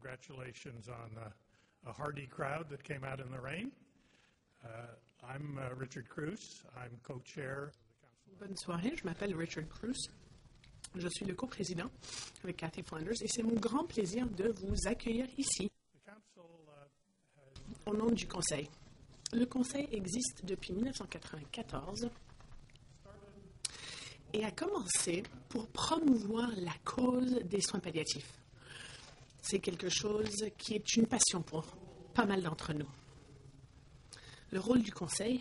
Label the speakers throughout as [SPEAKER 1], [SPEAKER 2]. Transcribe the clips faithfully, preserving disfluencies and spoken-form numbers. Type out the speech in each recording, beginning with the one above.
[SPEAKER 1] Congratulations on a, a hardy crowd that came out in the rain. Uh, I'm uh, Richard Cruz. I'm co-chair.
[SPEAKER 2] Bonne soirée, je m'appelle Richard Cruz. Je suis le coprésident avec Kathy Flanders et c'est mon grand plaisir de vous accueillir ici au nom du Conseil. Le Conseil existe depuis mille neuf cent quatre-vingt-quatorze et a commencé pour promouvoir la cause des soins palliatifs. C'est quelque chose qui est une passion pour pas mal d'entre nous. Le rôle du Conseil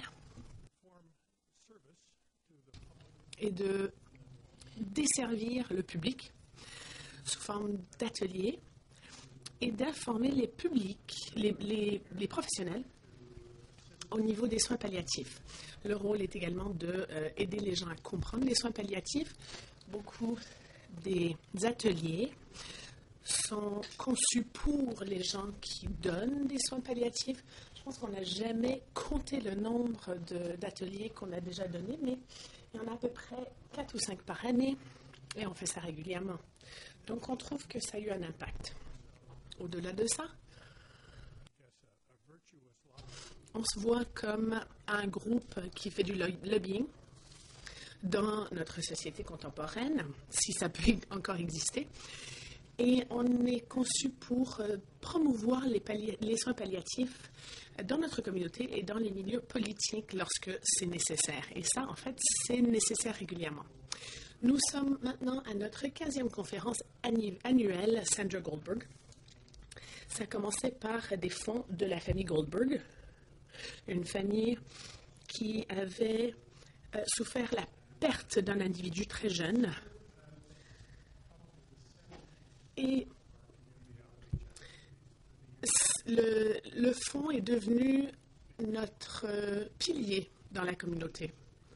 [SPEAKER 2] est de desservir le public sous forme d'ateliers et d'informer les publics, les, les, les professionnels au niveau des soins palliatifs. Le rôle est également d'aider euh, les gens à comprendre les soins palliatifs. Beaucoup des ateliers sont conçus pour les gens qui donnent des soins palliatifs. Je pense qu'on n'a jamais compté le nombre de, d'ateliers qu'on a déjà donnés, mais il y en a à peu près quatre ou cinq par année et on fait ça régulièrement. Donc on trouve que ça a eu un impact. Au-delà de ça, on se voit comme un groupe qui fait du lobbying dans notre société contemporaine, si ça peut encore exister. Et on est conçu pour euh, promouvoir les, palli- les soins palliatifs dans notre communauté et dans les milieux politiques lorsque c'est nécessaire. Et ça, en fait, c'est nécessaire régulièrement. Nous sommes maintenant à notre quinzième conférence annu- annuelle Sandra Goldberg. Ça a commencé par des fonds de la famille Goldberg, une famille qui avait euh, souffert la perte d'un individu très jeune. Et le, le fonds est devenu notre euh, pilier dans la communauté.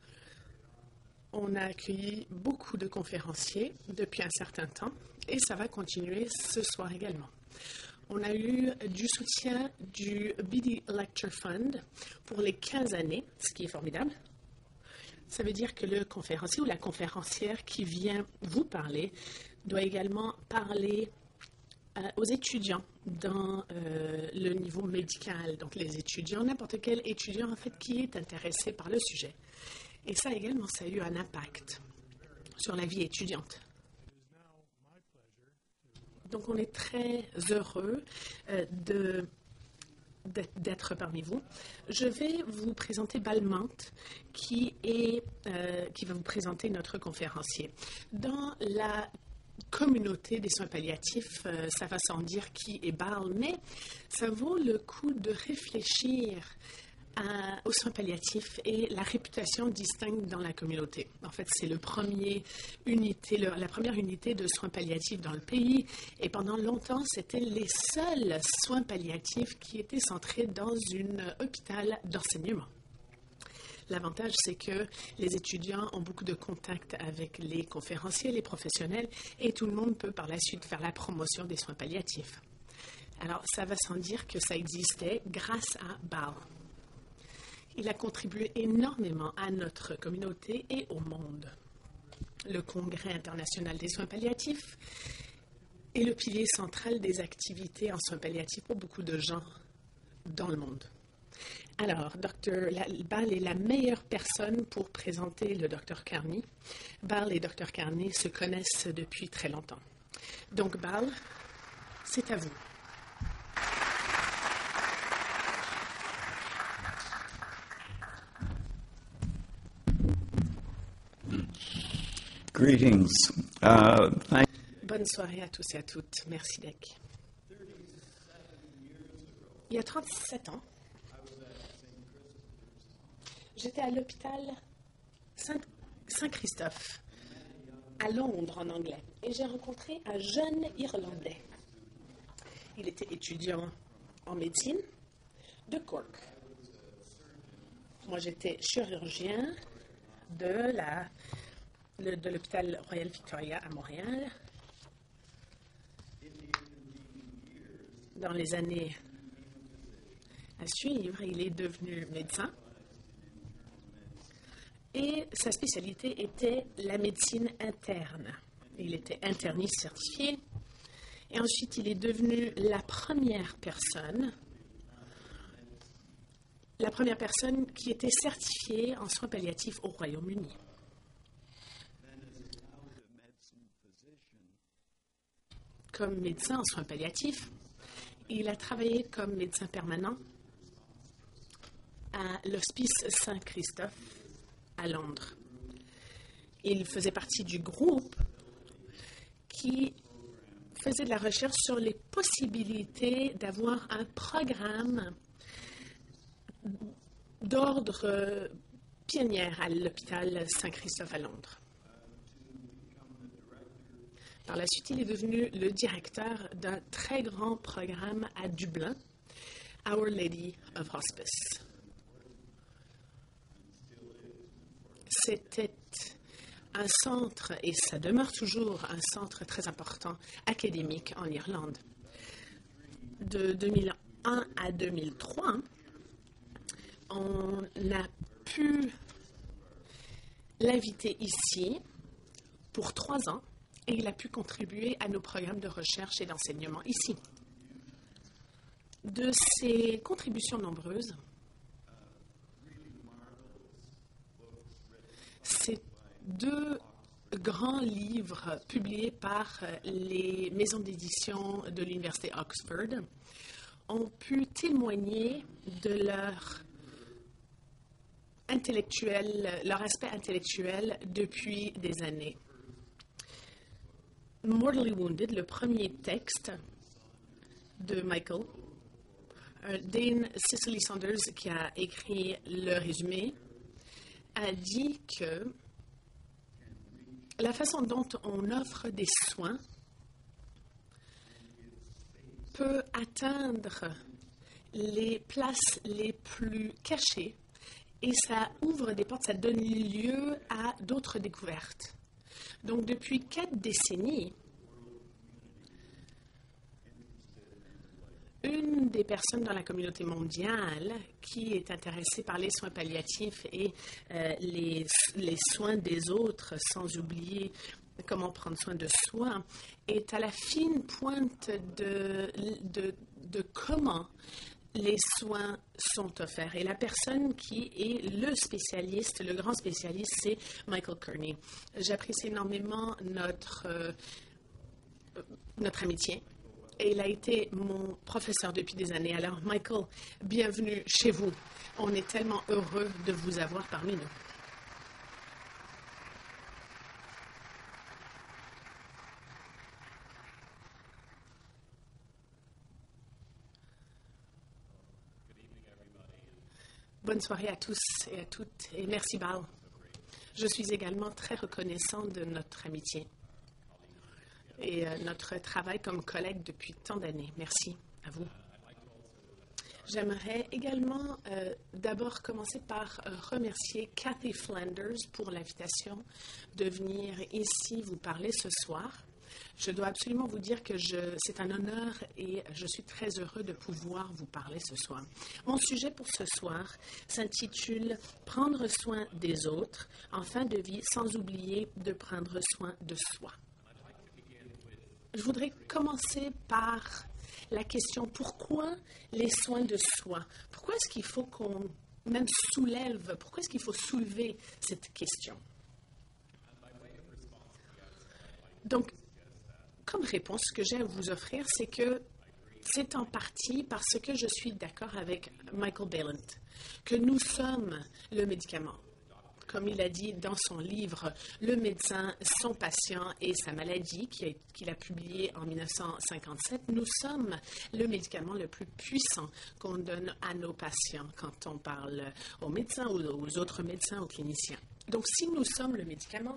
[SPEAKER 2] On a accueilli beaucoup de conférenciers depuis un certain temps et ça va continuer ce soir également. On a eu du soutien du B D Lecture Fund pour les quinze années, ce qui est formidable. Ça veut dire que le conférencier ou la conférencière qui vient vous parler doit également parler euh, aux étudiants dans euh, le niveau médical. Donc les étudiants, n'importe quel étudiant en fait qui est intéressé par le sujet. Et ça également, ça a eu un impact sur la vie étudiante. Donc on est très heureux euh, de... d'être parmi vous. Je vais vous présenter Balmant, qui, est, euh, qui va vous présenter notre conférencier. Dans la communauté des soins palliatifs, euh, ça va sans dire qui est Bal, mais ça vaut le coup de réfléchir à, aux soins palliatifs et la réputation distincte dans la communauté. En fait, c'est le premier unité, le, la première unité de soins palliatifs dans le pays. Et pendant longtemps, c'était les seuls soins palliatifs qui étaient centrés dans un hôpital d'enseignement. L'avantage, c'est que les étudiants ont beaucoup de contacts avec les conférenciers, les professionnels, et tout le monde peut par la suite faire la promotion des soins palliatifs. Alors, ça va sans dire que ça existait grâce à Bal. Il a contribué énormément à notre communauté et au monde. Le Congrès international des soins palliatifs est le pilier central des activités en soins palliatifs pour beaucoup de gens dans le monde. Alors, docteur Bal est la meilleure personne pour présenter le docteur Carney. Bal et docteur Carney se connaissent depuis très longtemps. Donc, Bal, c'est à vous.
[SPEAKER 3] Greetings. Uh, thank
[SPEAKER 2] Bonne soirée à tous et à toutes. Merci, Dec. Il y a trente-sept ans, j'étais à l'hôpital Saint- Saint-Christophe, à Londres en anglais, et j'ai rencontré un jeune Irlandais. Il était étudiant en médecine de Cork. Moi, j'étais chirurgien de la... de l'hôpital Royal Victoria à Montréal. Dans les années à suivre, il est devenu médecin. Et sa spécialité était la médecine interne. Il était interniste certifié Et ensuite, il est devenu la première personne, la première personne qui était certifiée en soins palliatifs au Royaume-Uni. Comme médecin en soins palliatifs, il a travaillé comme médecin permanent à l'Hospice Saint-Christophe à Londres. Il faisait partie du groupe qui faisait de la recherche sur les possibilités d'avoir un programme d'ordre pionnier à l'hôpital Saint-Christophe à Londres. Par la suite, il est devenu le directeur d'un très grand programme à Dublin, Our Lady of Hospice. C'était un centre, et ça demeure toujours un centre très important, académique en Irlande. De deux mille un à deux mille trois, on a pu l'inviter ici pour trois ans et il a pu contribuer à nos programmes de recherche et d'enseignement ici. De ses contributions nombreuses, ces deux grands livres publiés par les maisons d'édition de l'Université Oxford ont pu témoigner de leur intellectuel, leur aspect intellectuel depuis des années. Mortally Wounded, le premier texte de Michael, euh, Dane Cicely Saunders, qui a écrit le résumé, a dit que la façon dont on offre des soins peut atteindre les places les plus cachées et ça ouvre des portes, ça donne lieu à d'autres découvertes. Donc, depuis quatre décennies, une des personnes dans la communauté mondiale qui est intéressée par les soins palliatifs et euh, les, les soins des autres, sans oublier comment prendre soin de soi, est à la fine pointe de, de, de comment les soins sont offerts. Et la personne qui est le spécialiste, le grand spécialiste, c'est Michael Kearney. J'apprécie énormément notre, euh, notre amitié. Et il a été mon professeur depuis des années. Alors, Michael, bienvenue chez vous. On est tellement heureux de vous avoir parmi nous. Bonne soirée à tous et à toutes, et merci Bal. Je suis également très reconnaissant de notre amitié et euh, notre travail comme collègue depuis tant d'années. Merci à vous. J'aimerais également euh, d'abord commencer par euh, remercier Kathy Flanders pour l'invitation de venir ici vous parler ce soir. Je dois absolument vous dire que je, c'est un honneur et je suis très heureux de pouvoir vous parler ce soir. Mon sujet pour ce soir s'intitule « Prendre soin des autres en fin de vie sans oublier de prendre soin de soi ». Je voudrais commencer par la question « Pourquoi les soins de soi ?» Pourquoi est-ce qu'il faut qu'on même soulève, pourquoi est-ce qu'il faut soulever cette question? Donc, comme réponse, ce que j'ai à vous offrir, c'est que c'est en partie parce que je suis d'accord avec Michael Balint, que nous sommes le médicament. Comme il a dit dans son livre « Le médecin, son patient et sa maladie » qu'il a publié en mille neuf cent cinquante-sept, nous sommes le médicament le plus puissant qu'on donne à nos patients quand on parle aux médecins ou aux autres médecins, aux cliniciens. Donc, si nous sommes le médicament,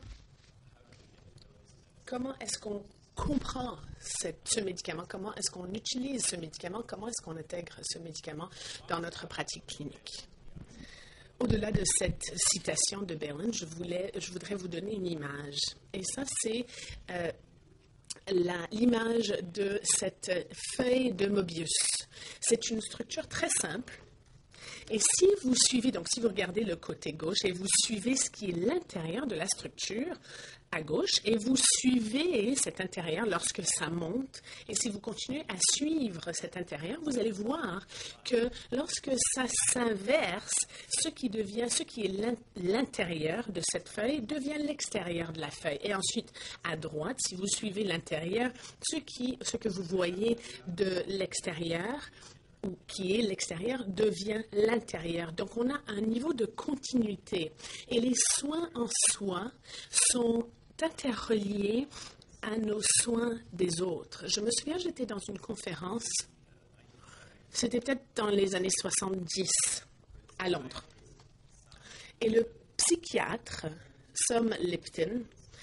[SPEAKER 2] comment est-ce qu'on comprend cette, ce médicament, comment est-ce qu'on utilise ce médicament, comment est-ce qu'on intègre ce médicament dans notre pratique clinique. Au-delà de cette citation de Balint, je, voulais, je voudrais vous donner une image. Et ça, c'est euh, la, l'image de cette feuille de Mobius. C'est une structure très simple. Et si vous suivez, donc si vous regardez le côté gauche et vous suivez ce qui est l'intérieur de la structure, à gauche et vous suivez cet intérieur lorsque ça monte. Et si vous continuez à suivre cet intérieur, vous allez voir que lorsque ça s'inverse, ce qui devient, ce qui est l'intérieur de cette feuille devient l'extérieur de la feuille. Et ensuite, à droite, si vous suivez l'intérieur, ce qui, ce que vous voyez de l'extérieur, ou qui est l'extérieur, devient l'intérieur. Donc, on a un niveau de continuité. Et les soins en soi sont interreliés à nos soins des autres. Je me souviens, j'étais dans une conférence, c'était peut-être dans les années soixante-dix, à Londres. Et le psychiatre, Tom Lipton,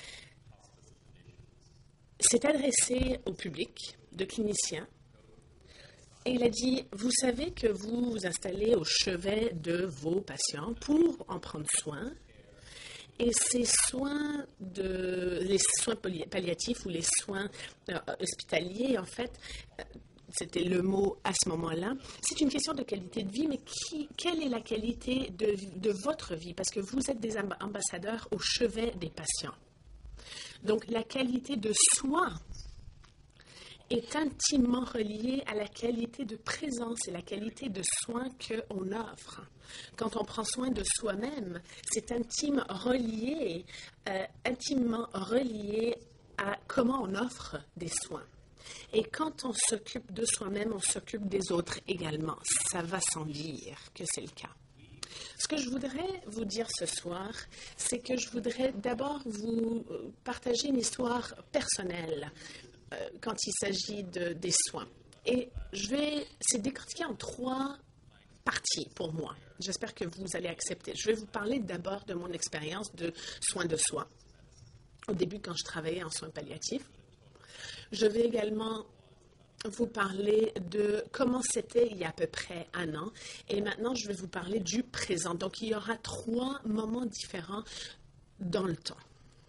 [SPEAKER 2] s'est adressé au public de cliniciens et il a dit, vous savez que vous vous installez au chevet de vos patients pour en prendre soin. Et ces soins, de, les soins palliatifs ou les soins euh, hospitaliers, en fait, euh, c'était le mot à ce moment-là, c'est une question de qualité de vie, mais qui, quelle est la qualité de, de votre vie? Parce que vous êtes des ambassadeurs au chevet des patients. Donc, la qualité de soi est intimement reliée à la qualité de présence et la qualité de soins qu'on offre. Quand on prend soin de soi-même, c'est intime relié, euh, intimement relié à comment on offre des soins. Et quand on s'occupe de soi-même, on s'occupe des autres également. Ça va sans dire que c'est le cas. Ce que je voudrais vous dire ce soir, c'est que je voudrais d'abord vous partager une histoire personnelle euh, quand il s'agit de, des soins. Et je vais, c'est décortiqué en trois parties pour moi. J'espère que vous allez accepter. Je vais vous parler d'abord de mon expérience de soins de soi, au début quand je travaillais en soins palliatifs. Je vais également vous parler de comment c'était il y a à peu près un an. Et maintenant, je vais vous parler du présent. Donc, il y aura trois moments différents dans le temps.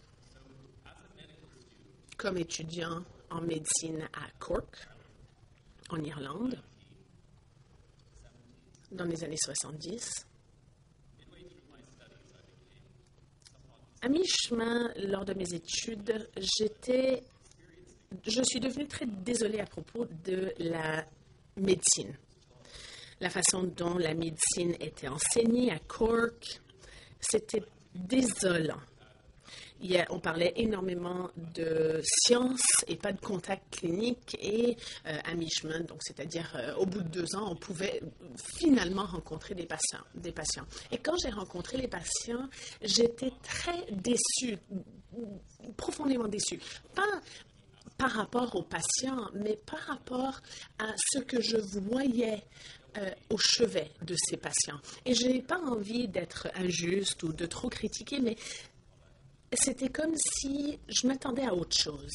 [SPEAKER 2] Comme étudiant en médecine à Cork, en Irlande, dans les années soixante-dix. À mi-chemin, lors de mes études, j'étais... Je suis devenue très désolée à propos de la médecine. La façon dont la médecine était enseignée à Cork, c'était désolant. Il y a, on parlait énormément de science et pas de contact clinique et euh, à mi-chemin, donc c'est-à-dire euh, au bout de deux ans, on pouvait finalement rencontrer des patients, des patients. Et quand j'ai rencontré les patients, j'étais très déçue, profondément déçue. Pas par rapport aux patients, mais par rapport à ce que je voyais euh, au chevet de ces patients. Et je n'ai pas envie d'être injuste ou de trop critiquer, mais c'était comme si je m'attendais à autre chose.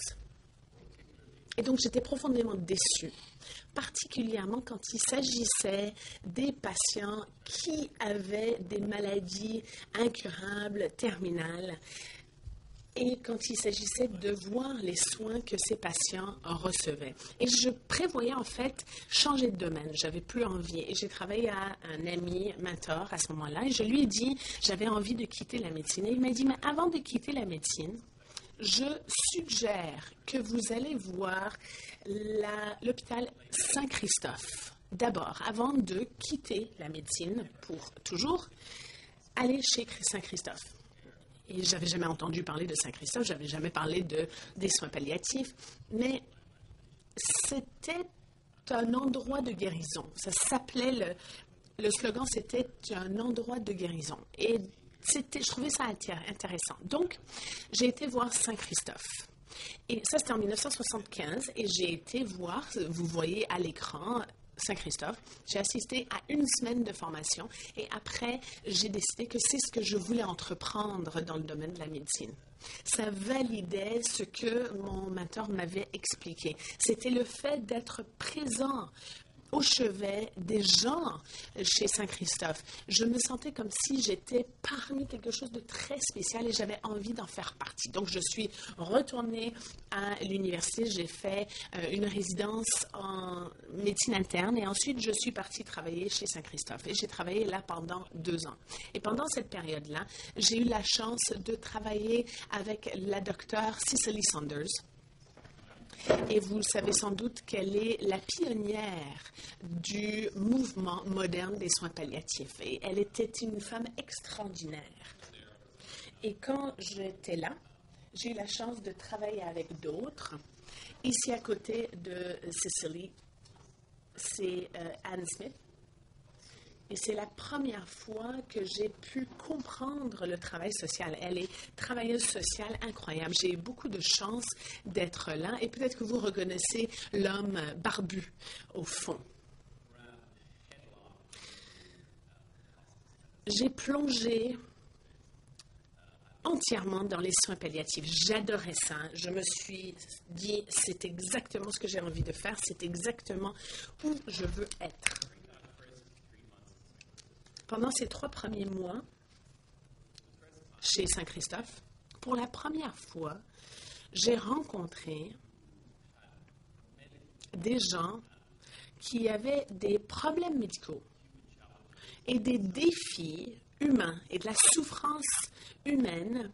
[SPEAKER 2] Et donc, j'étais profondément déçue, particulièrement quand il s'agissait des patients qui avaient des maladies incurables, terminales, et quand il s'agissait de voir les soins que ces patients recevaient. Et je prévoyais en fait changer de domaine. J'avais plus envie. Et j'ai travaillé à un ami mentor à ce moment-là. Et je lui ai dit, j'avais envie de quitter la médecine. Et il m'a dit, mais avant de quitter la médecine, je suggère que vous allez voir la, l'hôpital Saint-Christophe. D'abord, avant de quitter la médecine pour toujours, aller chez Saint-Christophe. Et je n'avais jamais entendu parler de Saint-Christophe, je n'avais jamais parlé de, des soins palliatifs, mais c'était un endroit de guérison. Ça s'appelait, le, le slogan, c'était un endroit de guérison. Et c'était, je trouvais ça intéressant. Donc, j'ai été voir Saint-Christophe. Et ça, c'était en dix-neuf cent soixante-quinze, et j'ai été voir, vous voyez à l'écran, Saint-Christophe. J'ai assisté à une semaine de formation et après, j'ai décidé que c'est ce que je voulais entreprendre dans le domaine de la médecine. Ça validait ce que mon mentor m'avait expliqué. C'était le fait d'être présent au chevet des gens chez Saint-Christophe. Je me sentais comme si j'étais parmi quelque chose de très spécial et j'avais envie d'en faire partie. Donc, je suis retournée à l'université. J'ai fait euh, une résidence en médecine interne et ensuite, je suis partie travailler chez Saint-Christophe. Et j'ai travaillé là pendant deux ans. Et pendant cette période-là, j'ai eu la chance de travailler avec la docteure Cicely Saunders. Et vous savez sans doute qu'elle est la pionnière du mouvement moderne des soins palliatifs. Et elle était une femme extraordinaire. Et quand j'étais là, j'ai eu la chance de travailler avec d'autres. Ici à côté de Cicely, c'est euh, Anne Smith. Et c'est la première fois que j'ai pu comprendre le travail social. Elle est travailleuse sociale incroyable. J'ai eu beaucoup de chance d'être là. Et peut-être que vous reconnaissez l'homme barbu au fond. J'ai plongé entièrement dans les soins palliatifs. J'adorais ça. Je me suis dit, c'est exactement ce que j'ai envie de faire. C'est exactement où je veux être. Pendant ces trois premiers mois, chez Saint-Christophe, pour la première fois, j'ai rencontré des gens qui avaient des problèmes médicaux et des défis humains et de la souffrance humaine,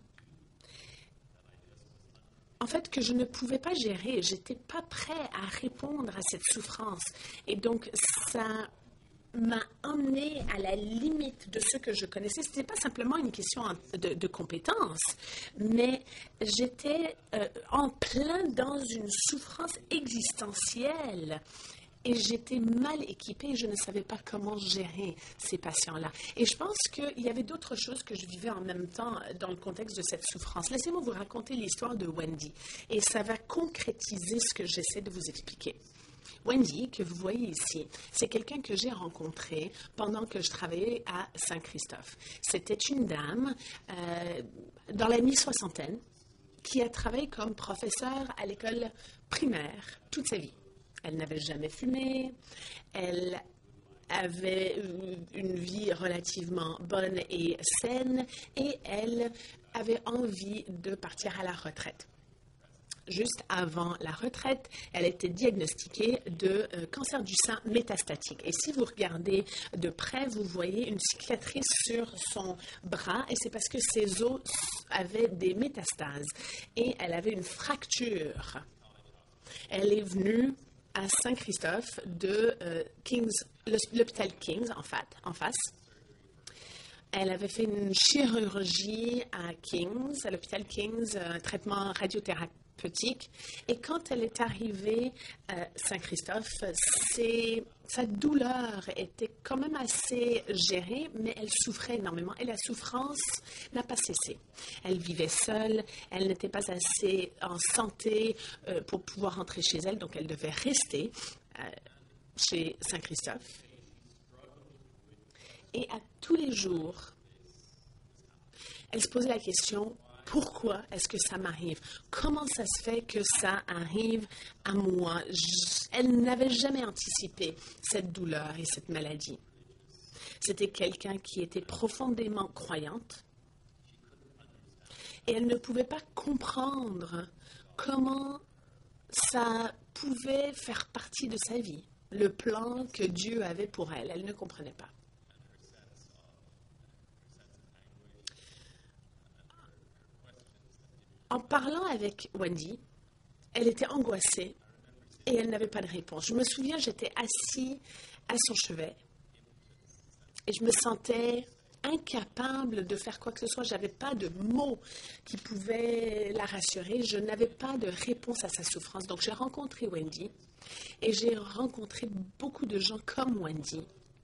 [SPEAKER 2] en fait, que je ne pouvais pas gérer. Je n'étais pas prêt à répondre à cette souffrance. Et donc, ça m'a emmené à la limite de ce que je connaissais. Ce n'était pas simplement une question de, de compétence, mais j'étais euh, en plein dans une souffrance existentielle et j'étais mal équipée et je ne savais pas comment gérer ces patients-là. Et je pense qu'il y avait d'autres choses que je vivais en même temps dans le contexte de cette souffrance. Laissez-moi vous raconter l'histoire de Wendy et ça va concrétiser ce que j'essaie de vous expliquer. Wendy, que vous voyez ici, c'est quelqu'un que j'ai rencontré pendant que je travaillais à Saint-Christophe. C'était une dame euh, dans la mi-soixantaine qui a travaillé comme professeure à l'école primaire toute sa vie. Elle n'avait jamais fumé, elle avait une vie relativement bonne et saine et elle avait envie de partir à la retraite. Juste avant la retraite, elle a été diagnostiquée de euh, cancer du sein métastatique. Et si vous regardez de près, vous voyez une cicatrice sur son bras et c'est parce que ses os avaient des métastases et elle avait une fracture. Elle est venue à Saint-Christophe de euh, King's, l'hôpital King's en, fait, en face. Elle avait fait une chirurgie à King's, à l'hôpital King's, un traitement radiothérapeutique. Et quand elle est arrivée à Saint-Christophe, c'est, sa douleur était quand même assez gérée, mais elle souffrait énormément et la souffrance n'a pas cessé. Elle vivait seule, elle n'était pas assez en santé euh, pour pouvoir rentrer chez elle, donc elle devait rester euh, chez Saint-Christophe. Et à tous les jours, elle se posait la question: pourquoi est-ce que ça m'arrive? Comment ça se fait que ça arrive à moi? Je, elle n'avait jamais anticipé cette douleur et cette maladie. C'était quelqu'un qui était profondément croyante et elle ne pouvait pas comprendre comment ça pouvait faire partie de sa vie, le plan que Dieu avait pour elle. Elle ne comprenait pas. En parlant avec Wendy, elle était angoissée et elle n'avait pas de réponse. Je me souviens, j'étais assise à son chevet et je me sentais incapable de faire quoi que ce soit. Je n'avais pas de mots qui pouvaient la rassurer. Je n'avais pas de réponse à sa souffrance. Donc, j'ai rencontré Wendy et j'ai rencontré beaucoup de gens comme Wendy.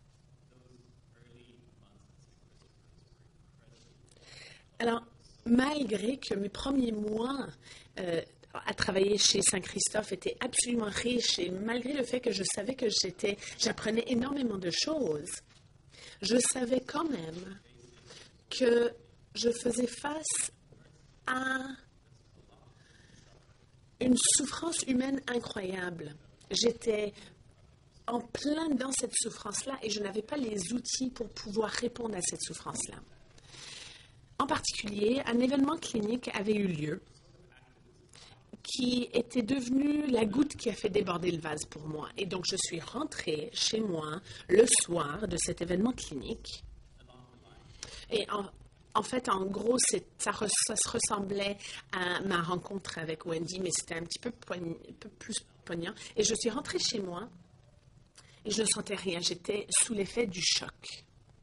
[SPEAKER 2] Alors, malgré que mes premiers mois euh, à travailler chez Saint-Christophe étaient absolument riches et malgré le fait que je savais que j'étais, j'apprenais énormément de choses, je savais quand même que je faisais face à une souffrance humaine incroyable. J'étais en plein dans cette souffrance-là et je n'avais pas les outils pour pouvoir répondre à cette souffrance-là. En particulier, un événement clinique avait eu lieu qui était devenu la goutte qui a fait déborder le vase pour moi. Et donc, je suis rentrée chez moi le soir de cet événement clinique. Et en, en fait, en gros, c'est, ça, re, ça se ressemblait à ma rencontre avec Wendy, mais c'était un petit peu, poign, un peu plus poignant. Et je suis rentrée chez moi et je ne sentais rien. J'étais sous l'effet du choc.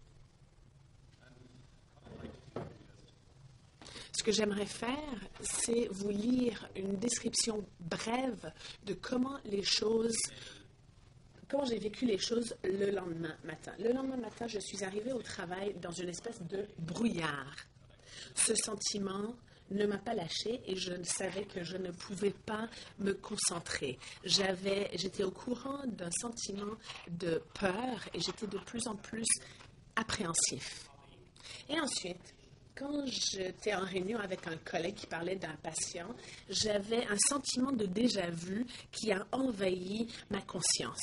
[SPEAKER 2] Ce que j'aimerais faire, c'est vous lire une description brève de comment les choses, comment j'ai vécu les choses le lendemain matin. Le lendemain matin, je suis arrivée au travail dans une espèce de brouillard. Ce sentiment ne m'a pas lâchée et je savais que je ne pouvais pas me concentrer. J'avais, j'étais au courant d'un sentiment de peur et j'étais de plus en plus appréhensif. Et ensuite, quand j'étais en réunion avec un collègue qui parlait d'un patient, j'avais un sentiment de déjà-vu qui a envahi ma conscience.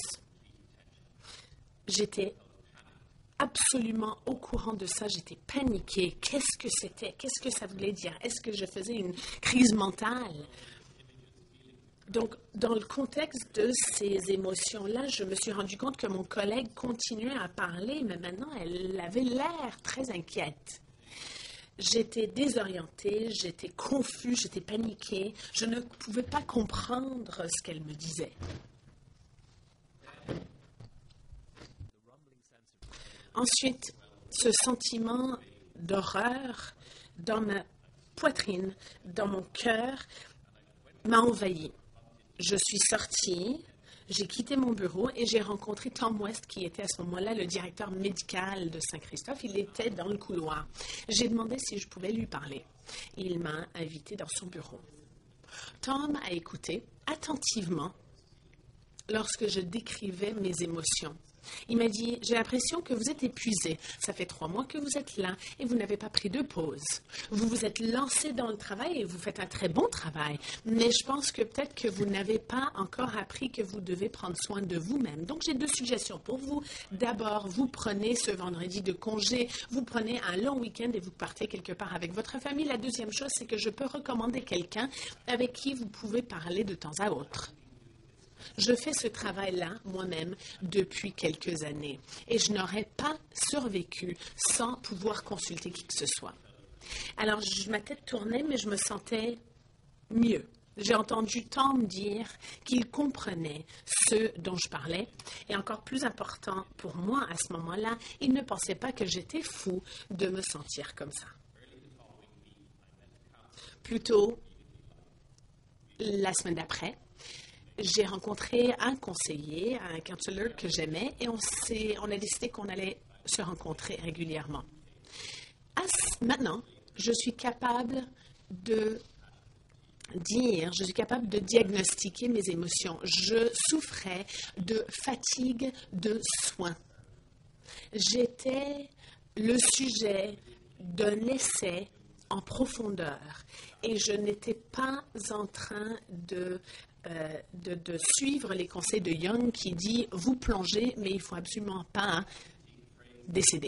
[SPEAKER 2] J'étais absolument au courant de ça, j'étais paniquée. Qu'est-ce que c'était? Qu'est-ce que ça voulait dire? Est-ce que je faisais une crise mentale? Donc, dans le contexte de ces émotions-là, je me suis rendu compte que mon collègue continuait à parler, mais maintenant, elle avait l'air très inquiète. J'étais désorientée, j'étais confuse, j'étais paniquée. Je ne pouvais pas comprendre ce qu'elle me disait. Ensuite, ce sentiment d'horreur dans ma poitrine, dans mon cœur, m'a envahi. Je suis sortie. J'ai quitté mon bureau et j'ai rencontré Tom West, qui était à ce moment-là le directeur médical de Saint-Christophe. Il était dans le couloir. J'ai demandé si je pouvais lui parler. Il m'a invité dans son bureau. Tom a écouté attentivement lorsque je décrivais mes émotions. Il m'a dit, j'ai l'impression que vous êtes épuisé. Ça fait trois mois que vous êtes là et vous n'avez pas pris de pause. Vous vous êtes lancé dans le travail et vous faites un très bon travail. Mais je pense que peut-être que vous n'avez pas encore appris que vous devez prendre soin de vous-même. Donc, j'ai deux suggestions pour vous. D'abord, vous prenez ce vendredi de congé, vous prenez un long week-end et vous partez quelque part avec votre famille. La deuxième chose, c'est que je peux recommander quelqu'un avec qui vous pouvez parler de temps à autre. Je fais ce travail-là moi-même depuis quelques années et je n'aurais pas survécu sans pouvoir consulter qui que ce soit. Alors, je, ma tête tournait, mais je me sentais mieux. J'ai entendu Tom dire qu'il comprenait ce dont je parlais et encore plus important pour moi à ce moment-là, il ne pensait pas que j'étais fou de me sentir comme ça. Plutôt, la semaine d'après, j'ai rencontré un conseiller, un counselor que j'aimais, et on, s'est, on a décidé qu'on allait se rencontrer régulièrement. À, maintenant, je suis capable de dire, je suis capable de diagnostiquer mes émotions. Je souffrais de fatigue de soins. J'étais le sujet d'un essai en profondeur et je n'étais pas en train de Euh, de, de suivre les conseils de Jung qui dit « Vous plongez, mais il ne faut absolument pas décéder ».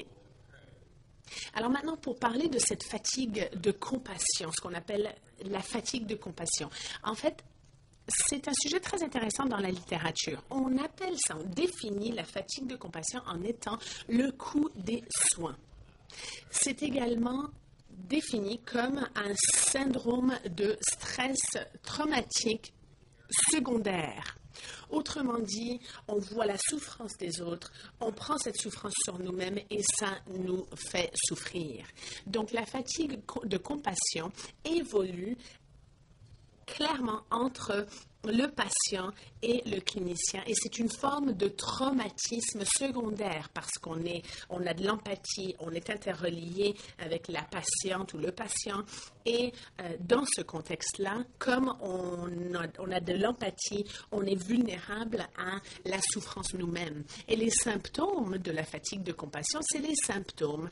[SPEAKER 2] Alors maintenant, pour parler de cette fatigue de compassion, ce qu'on appelle la fatigue de compassion, en fait, c'est un sujet très intéressant dans la littérature. On appelle ça, on définit la fatigue de compassion en étant le coût des soins. C'est également défini comme un syndrome de stress traumatique secondaire. Autrement dit, on voit la souffrance des autres, on prend cette souffrance sur nous-mêmes et ça nous fait souffrir. Donc la fatigue de compassion évolue clairement entre le patient et le clinicien. Et c'est une forme de traumatisme secondaire parce qu'on est, on a de l'empathie, on est interrelié avec la patiente ou le patient. Et euh, dans ce contexte-là, comme on a, on a de l'empathie, on est vulnérable à la souffrance nous-mêmes. Et les symptômes de la fatigue de compassion, c'est les symptômes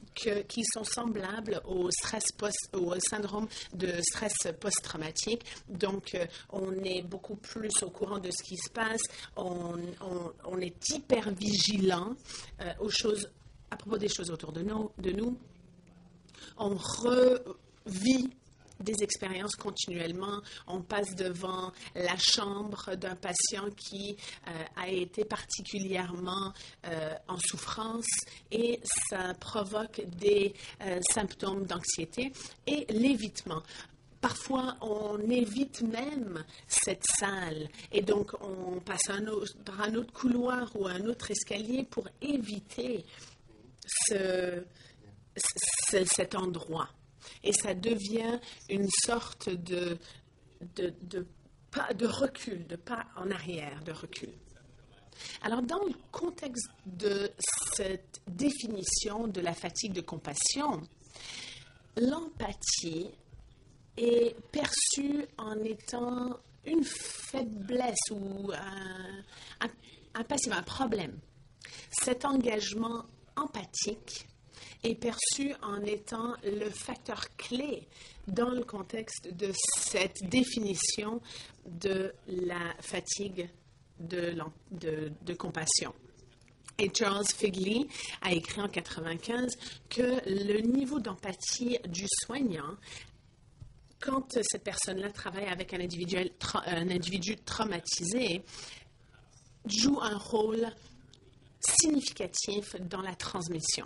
[SPEAKER 2] que, qui sont semblables au, stress post, au syndrome de stress post-traumatique. Donc, euh, on est beaucoup plus au courant de ce qui se passe, on, on, on est hyper vigilant euh, aux choses, à propos des choses autour de nous. De nous. On revit des expériences continuellement. On passe devant la chambre d'un patient qui euh, a été particulièrement euh, en souffrance et ça provoque des euh, symptômes d'anxiété et l'évitement. Parfois, on évite même cette salle et donc on passe un autre, par un autre couloir ou un autre escalier pour éviter ce, ce, cet endroit. Et ça devient une sorte de, de, de, pas, de recul, de pas en arrière, de recul. Alors, dans le contexte de cette définition de la fatigue de compassion, l'empathie est perçue en étant une faiblesse ou un, un, un passif, un problème. Cet engagement empathique est perçu en étant le facteur clé dans le contexte de cette définition de la fatigue de, de, de compassion. Et Charles Figley a écrit en quatre-vingt-quinze que le niveau d'empathie du soignant, quand cette personne-là travaille avec un individu, un individu traumatisé, joue un rôle significatif dans la transmission.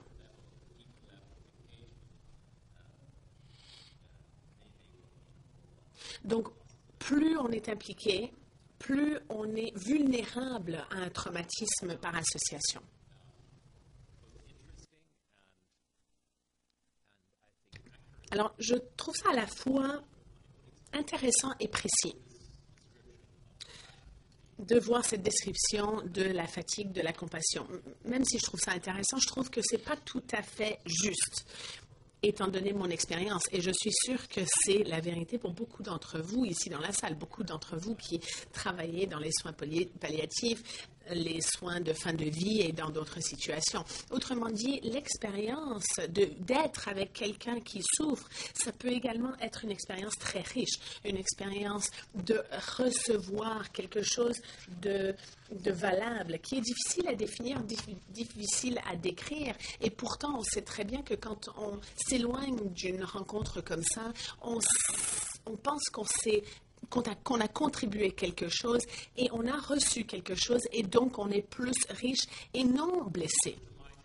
[SPEAKER 2] Donc, plus on est impliqué, plus on est vulnérable à un traumatisme par association. Alors, je trouve ça à la fois intéressant et précis de voir cette description de la fatigue de la compassion. Même si je trouve ça intéressant, je trouve que ce n'est pas tout à fait juste, étant donné mon expérience. Et je suis sûre que c'est la vérité pour beaucoup d'entre vous ici dans la salle, beaucoup d'entre vous qui travaillez dans les soins palliatifs, les soins de fin de vie et dans d'autres situations. Autrement dit, l'expérience de, d'être avec quelqu'un qui souffre, ça peut également être une expérience très riche, une expérience de recevoir quelque chose de, de valable, qui est difficile à définir, dif- difficile à décrire. Et pourtant, on sait très bien que quand on s'éloigne d'une rencontre comme ça, on, on pense qu'on s'est Qu'on a, qu'on a contribué quelque chose et on a reçu quelque chose et donc on est plus riche et non blessé.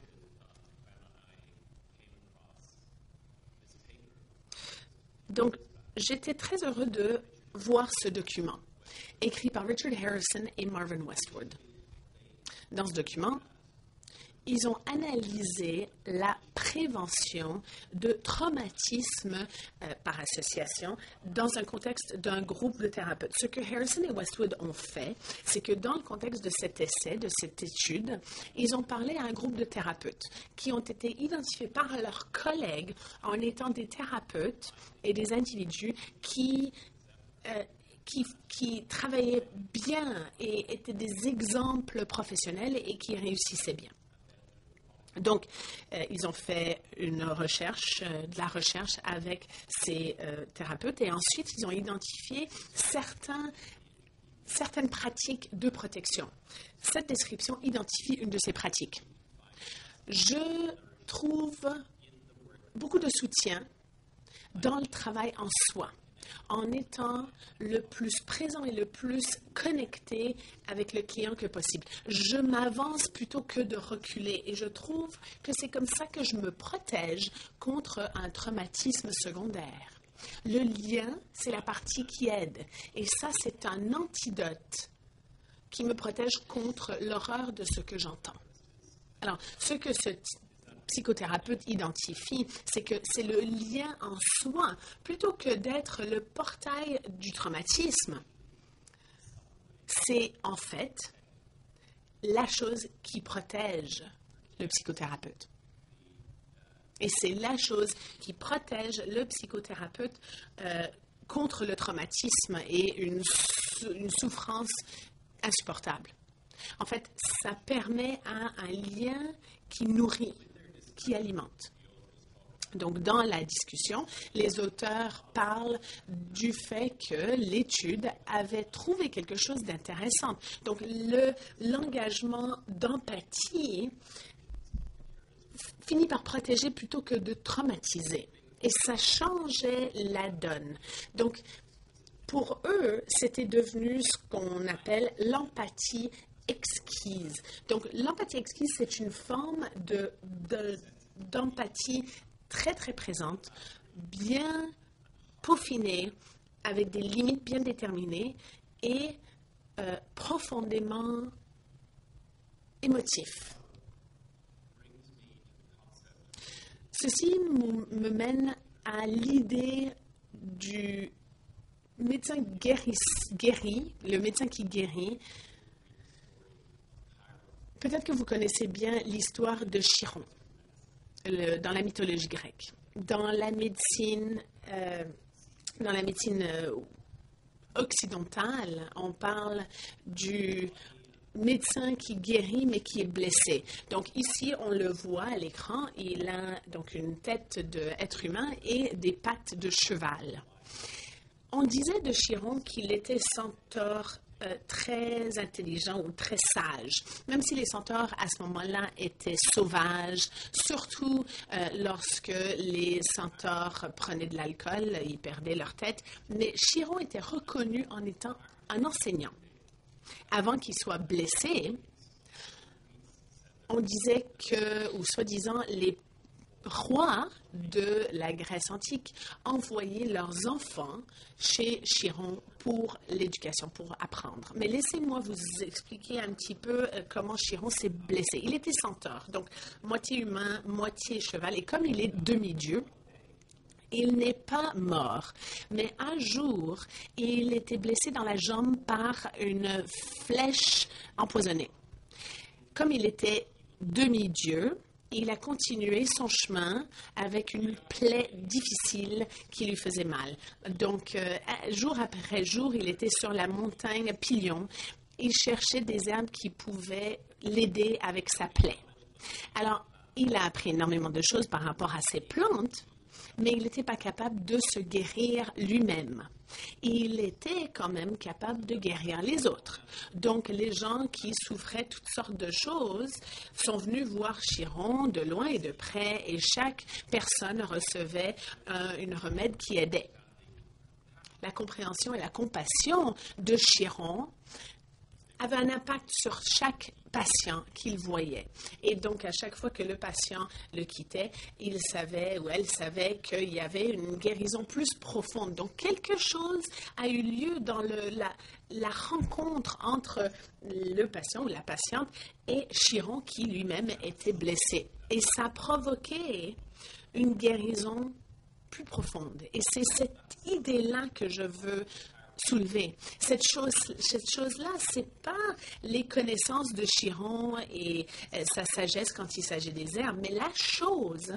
[SPEAKER 2] Donc, j'étais très heureux de voir ce document, écrit par Richard Harrison et Marvin Westwood. Dans ce document, ils ont analysé la prévention de traumatisme euh, par association dans un contexte d'un groupe de thérapeutes. Ce que Harrison et Westwood ont fait, c'est que dans le contexte de cet essai, de cette étude, ils ont parlé à un groupe de thérapeutes qui ont été identifiés par leurs collègues en étant des thérapeutes et des individus qui... Euh, Qui, qui travaillaient bien et étaient des exemples professionnels et qui réussissaient bien. Donc, euh, ils ont fait une recherche, euh, de la recherche avec ces euh, thérapeutes et ensuite, ils ont identifié certains, certaines pratiques de protection. Cette description identifie une de ces pratiques. Je trouve beaucoup de soutien dans le travail en soi, en étant le plus présent et le plus connecté avec le client que possible. Je m'avance plutôt que de reculer et je trouve que c'est comme ça que je me protège contre un traumatisme secondaire. Le lien, c'est la partie qui aide et ça, c'est un antidote qui me protège contre l'horreur de ce que j'entends. Alors, ce que ce psychothérapeute identifie, c'est que c'est le lien en soi, plutôt que d'être le portail du traumatisme. C'est en fait la chose qui protège le psychothérapeute. Et c'est la chose qui protège le psychothérapeute euh, contre le traumatisme et une, une souffrance insupportable. En fait, ça permet à un lien qui nourrit, qui alimente. Donc, dans la discussion, les auteurs parlent du fait que l'étude avait trouvé quelque chose d'intéressant. Donc, le, l'engagement d'empathie finit par protéger plutôt que de traumatiser. Et ça changeait la donne. Donc, pour eux, c'était devenu ce qu'on appelle l'empathie exquise. Donc, l'empathie exquise, c'est une forme de, de, d'empathie très, très présente, bien peaufinée, avec des limites bien déterminées et euh, profondément émotif. Ceci me mène à l'idée du médecin guéri, guéri, le médecin qui guérit. Peut-être que vous connaissez bien l'histoire de Chiron le, dans la mythologie grecque. Dans la médecine, euh, dans la médecine euh, occidentale, on parle du médecin qui guérit mais qui est blessé. Donc ici, on le voit à l'écran, il a donc une tête d'être humain et des pattes de cheval. On disait de Chiron qu'il était centaure euh, très intelligent ou très sage, même si les centaures à ce moment-là étaient sauvages, surtout euh, lorsque les centaures prenaient de l'alcool, ils perdaient leur tête. Mais Chiron était reconnu en étant un enseignant. Avant qu'il soit blessé, on disait que, ou soi-disant, les rois de la Grèce antique envoyaient leurs enfants chez Chiron pour l'éducation, pour apprendre. Mais laissez-moi vous expliquer un petit peu comment Chiron s'est blessé. Il était centaure, donc moitié humain, moitié cheval, et comme il est demi-dieu, il n'est pas mort, mais un jour, il était blessé dans la jambe par une flèche empoisonnée. Comme il était demi-dieu, il a continué son chemin avec une plaie difficile qui lui faisait mal. Donc, euh, jour après jour, il était sur la montagne Pilion. Il cherchait des herbes qui pouvaient l'aider avec sa plaie. Alors, il a appris énormément de choses par rapport à ces plantes, mais il n'était pas capable de se guérir lui-même. Il était quand même capable de guérir les autres. Donc, les gens qui souffraient toutes sortes de choses sont venus voir Chiron de loin et de près, et chaque personne recevait un, une remède qui aidait. La compréhension et la compassion de Chiron avait un impact sur chaque patient qu'il voyait. Et donc, à chaque fois que le patient le quittait, il savait ou elle savait qu'il y avait une guérison plus profonde. Donc, quelque chose a eu lieu dans le, la, la rencontre entre le patient ou la patiente et Chiron qui lui-même était blessé. Et ça a provoqué une guérison plus profonde. Et c'est cette idée-là que je veux soulever. Cette chose, cette chose-là, c'est pas les connaissances de Chiron et euh, sa sagesse quand il s'agit des herbes, mais la chose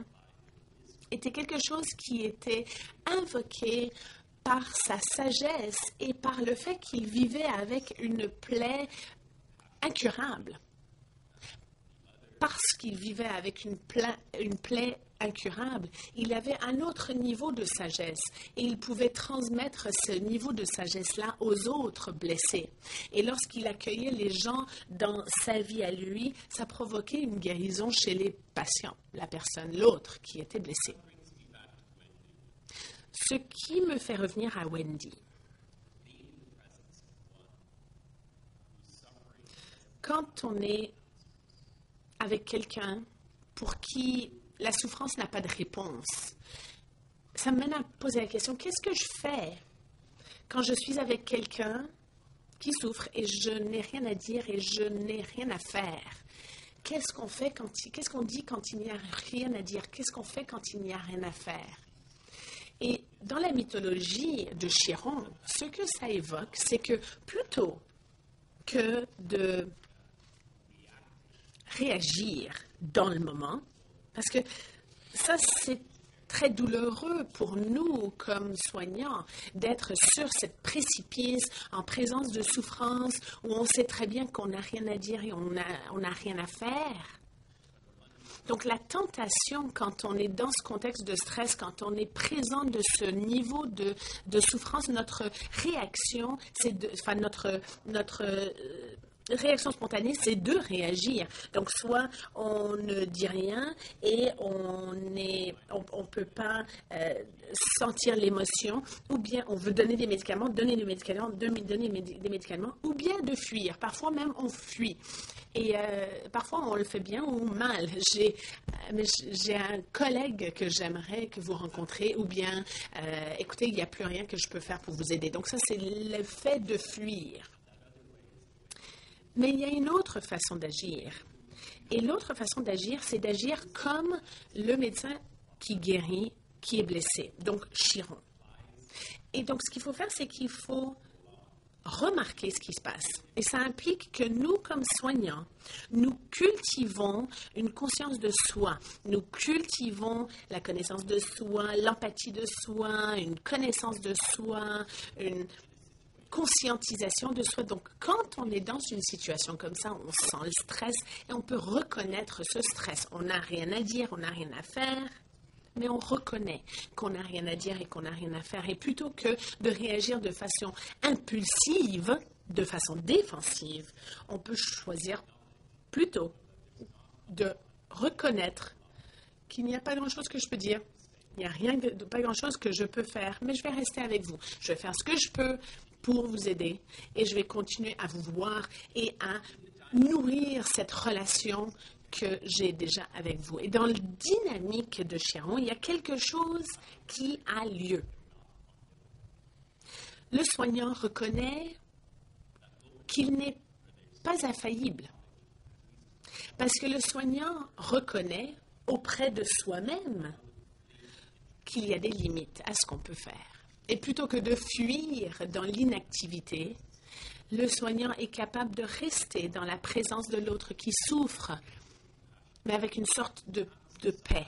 [SPEAKER 2] était quelque chose qui était invoqué par sa sagesse et par le fait qu'il vivait avec une plaie incurable. Parce qu'il vivait avec une, pla- une plaie incurable, il avait un autre niveau de sagesse et il pouvait transmettre ce niveau de sagesse-là aux autres blessés. Et lorsqu'il accueillait les gens dans sa vie à lui, ça provoquait une guérison chez les patients, la personne, l'autre qui était blessé. Ce qui me fait revenir à Wendy. Quand on est avec quelqu'un pour qui la souffrance n'a pas de réponse, ça me mène à poser la question, qu'est-ce que je fais quand je suis avec quelqu'un qui souffre et je n'ai rien à dire et je n'ai rien à faire? Qu'est-ce qu'on fait quand il, qu'est-ce qu'on dit quand il n'y a rien à dire? Qu'est-ce qu'on fait quand il n'y a rien à faire? Et dans la mythologie de Chiron, ce que ça évoque, c'est que plutôt que de réagir dans le moment, parce que ça, c'est très douloureux pour nous comme soignants d'être sur cette précipice en présence de souffrance où on sait très bien qu'on n'a rien à dire et on n'a on n'a rien à faire. Donc, la tentation, quand on est dans ce contexte de stress, quand on est présent de ce niveau de, de souffrance, notre réaction, c'est de, enfin, notre, notre euh, réaction spontanée, c'est de réagir. Donc, soit on ne dit rien et on ne on, on peut pas euh, sentir l'émotion, ou bien on veut donner des médicaments, donner des médicaments, donner des médicaments, ou bien de fuir. Parfois même, on fuit. Et euh, parfois, on le fait bien ou mal. J'ai, euh, j'ai un collègue que j'aimerais que vous rencontrez, ou bien, euh, écoutez, il n'y a plus rien que je peux faire pour vous aider. Donc, ça, c'est le fait de fuir. Mais il y a une autre façon d'agir. Et l'autre façon d'agir, c'est d'agir comme le médecin qui guérit, qui est blessé. Donc, Chiron. Et donc, ce qu'il faut faire, c'est qu'il faut remarquer ce qui se passe. Et ça implique que nous, comme soignants, nous cultivons une conscience de soi. Nous cultivons la connaissance de soi, l'empathie de soi, une connaissance de soi, une conscientisation de soi. Donc, quand on est dans une situation comme ça, on sent le stress et on peut reconnaître ce stress. On n'a rien à dire, on n'a rien à faire, mais on reconnaît qu'on n'a rien à dire et qu'on n'a rien à faire. Et plutôt que de réagir de façon impulsive, de façon défensive, on peut choisir plutôt de reconnaître qu'il n'y a pas grand-chose que je peux dire. Il n'y a rien, de, pas grand-chose que je peux faire, mais je vais rester avec vous. Je vais faire ce que je peux pour vous aider et je vais continuer à vous voir et à nourrir cette relation que j'ai déjà avec vous. Et dans le dynamique de Chiron, il y a quelque chose qui a lieu. Le soignant reconnaît qu'il n'est pas infaillible. Parce que le soignant reconnaît auprès de soi-même qu'il y a des limites à ce qu'on peut faire. Et plutôt que de fuir dans l'inactivité, le soignant est capable de rester dans la présence de l'autre qui souffre, mais avec une sorte de, de paix.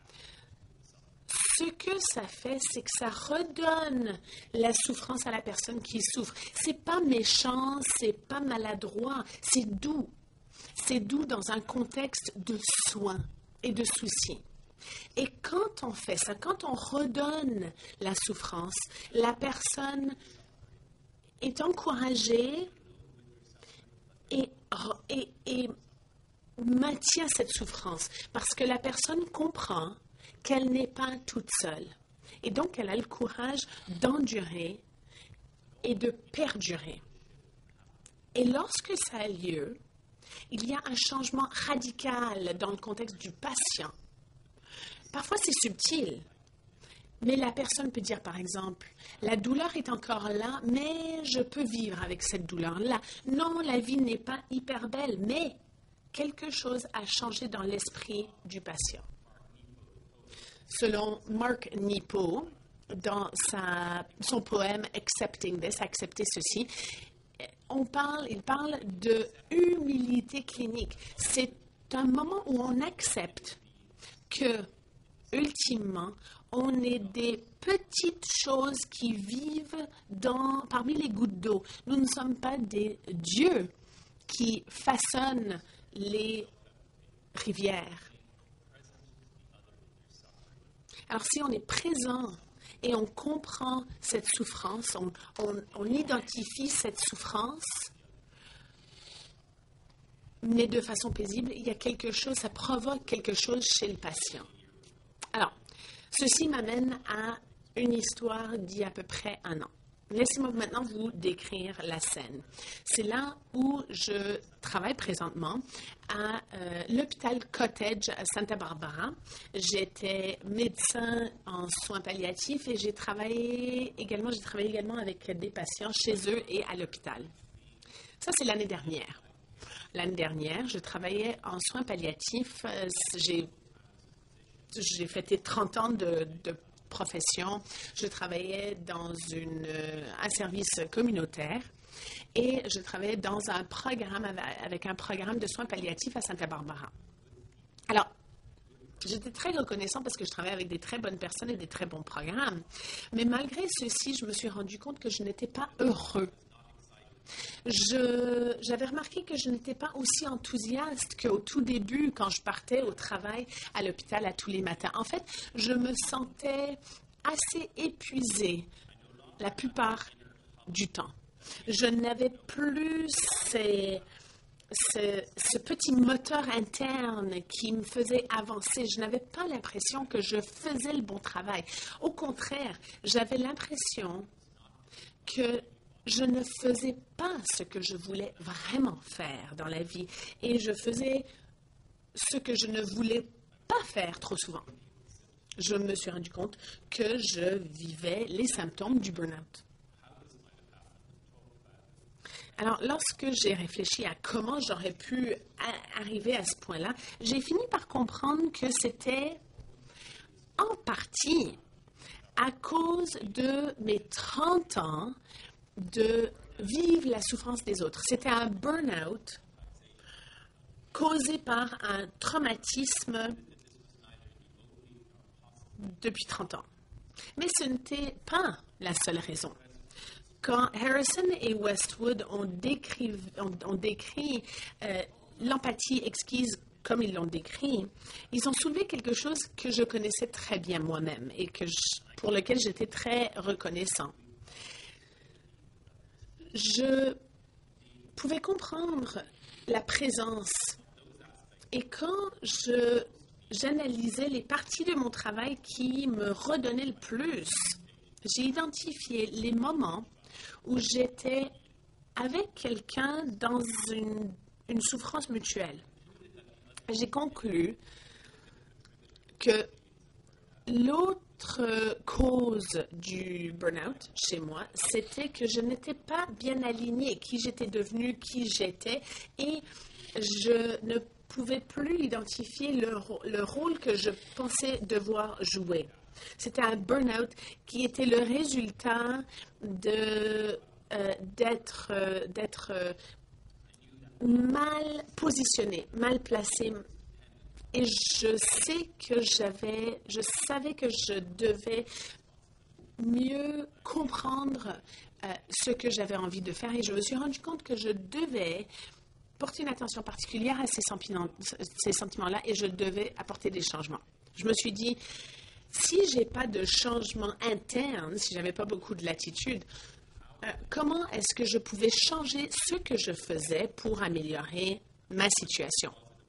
[SPEAKER 2] Ce que ça fait, c'est que ça redonne la souffrance à la personne qui souffre. C'est pas méchant, c'est pas maladroit, c'est doux. C'est doux dans un contexte de soins et de soucis. Et quand on fait ça, quand on redonne la souffrance, la personne est encouragée et, et, et maintient cette souffrance parce que la personne comprend qu'elle n'est pas toute seule. Et donc, elle a le courage d'endurer et de perdurer. Et lorsque ça a lieu, il y a un changement radical dans le contexte du patient. Parfois, c'est subtil, mais la personne peut dire, par exemple, la douleur est encore là, mais je peux vivre avec cette douleur-là. Non, la vie n'est pas hyper belle, mais quelque chose a changé dans l'esprit du patient. Selon Mark Nepo, dans sa, son poème « Accepting This », « Accepter ceci », on parle, il parle de humilité clinique. C'est un moment où on accepte que, ultimement, on est des petites choses qui vivent dans, parmi les gouttes d'eau. Nous ne sommes pas des dieux qui façonnent les rivières. Alors, si on est présent et on comprend cette souffrance, on, on, on identifie cette souffrance, mais de façon paisible, il y a quelque chose, ça provoque quelque chose chez le patient. Alors, ceci m'amène à une histoire d'il y a à peu près un an. Laissez-moi maintenant vous décrire la scène. C'est là où je travaille présentement à euh, l'hôpital Cottage à Santa Barbara. J'étais médecin en soins palliatifs et j'ai travaillé également, j'ai travaillé également avec des patients chez eux et à l'hôpital. Ça, c'est l'année dernière. L'année dernière, je travaillais en soins palliatifs. Euh, j'ai, j'ai fêté trente ans de, de profession. Je travaillais dans une, un service communautaire et je travaillais dans un programme, avec un programme de soins palliatifs à Santa Barbara. Alors, j'étais très reconnaissante parce que je travaillais avec des très bonnes personnes et des très bons programmes. Mais malgré ceci, je me suis rendu compte que je n'étais pas heureux. Je, j'avais remarqué que je n'étais pas aussi enthousiaste qu'au tout début quand je partais au travail à l'hôpital à tous les matins. En fait, je me sentais assez épuisée la plupart du temps. Je n'avais plus ces, ce, ce petit moteur interne qui me faisait avancer. Je n'avais pas l'impression que je faisais le bon travail. Au contraire, j'avais l'impression que je ne faisais pas ce que je voulais vraiment faire dans la vie et je faisais ce que je ne voulais pas faire trop souvent. Je me suis rendu compte que je vivais les symptômes du burn-out. Alors, lorsque j'ai réfléchi à comment j'aurais pu a- arriver à ce point-là, j'ai fini par comprendre que c'était en partie à cause de mes trente ans de vivre la souffrance des autres. C'était un burn-out causé par un traumatisme depuis trente ans. Mais ce n'était pas la seule raison. Quand Harrison et Westwood ont décrit, ont, ont décrit euh, l'empathie exquise comme ils l'ont décrit, ils ont soulevé quelque chose que je connaissais très bien moi-même et que je, pour lequel j'étais très reconnaissant. Je pouvais comprendre la présence et quand je, j'analysais les parties de mon travail qui me redonnaient le plus, j'ai identifié les moments où j'étais avec quelqu'un dans une, une souffrance mutuelle. J'ai conclu que l'autre cause du burn-out chez moi, c'était que je n'étais pas bien alignée, qui j'étais devenue, qui j'étais, et je ne pouvais plus identifier le, le rôle que je pensais devoir jouer. C'était un burn-out qui était le résultat de, euh, d'être, euh, d'être euh, mal positionné, mal placé. Et je sais que j'avais, je savais que je devais mieux comprendre euh, ce que j'avais envie de faire. Et je me suis rendu compte que je devais porter une attention particulière à ces sentiments, ces sentiments-là et je devais apporter des changements. Je me suis dit, si je n'ai pas de changement interne, si je n'avais pas beaucoup de latitude, euh, comment est-ce que je pouvais changer ce que je faisais pour améliorer ma situation?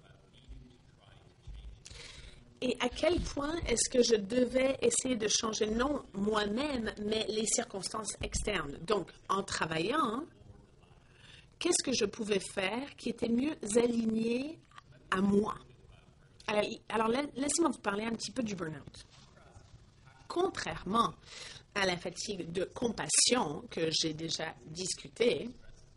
[SPEAKER 2] Et à quel point est-ce que je devais essayer de changer, non moi-même, mais les circonstances externes? Donc, en travaillant, qu'est-ce que je pouvais faire qui était mieux aligné à moi? Alors, alors laissez-moi vous parler un petit peu du burn-out. Contrairement à la fatigue de compassion que j'ai déjà discuté,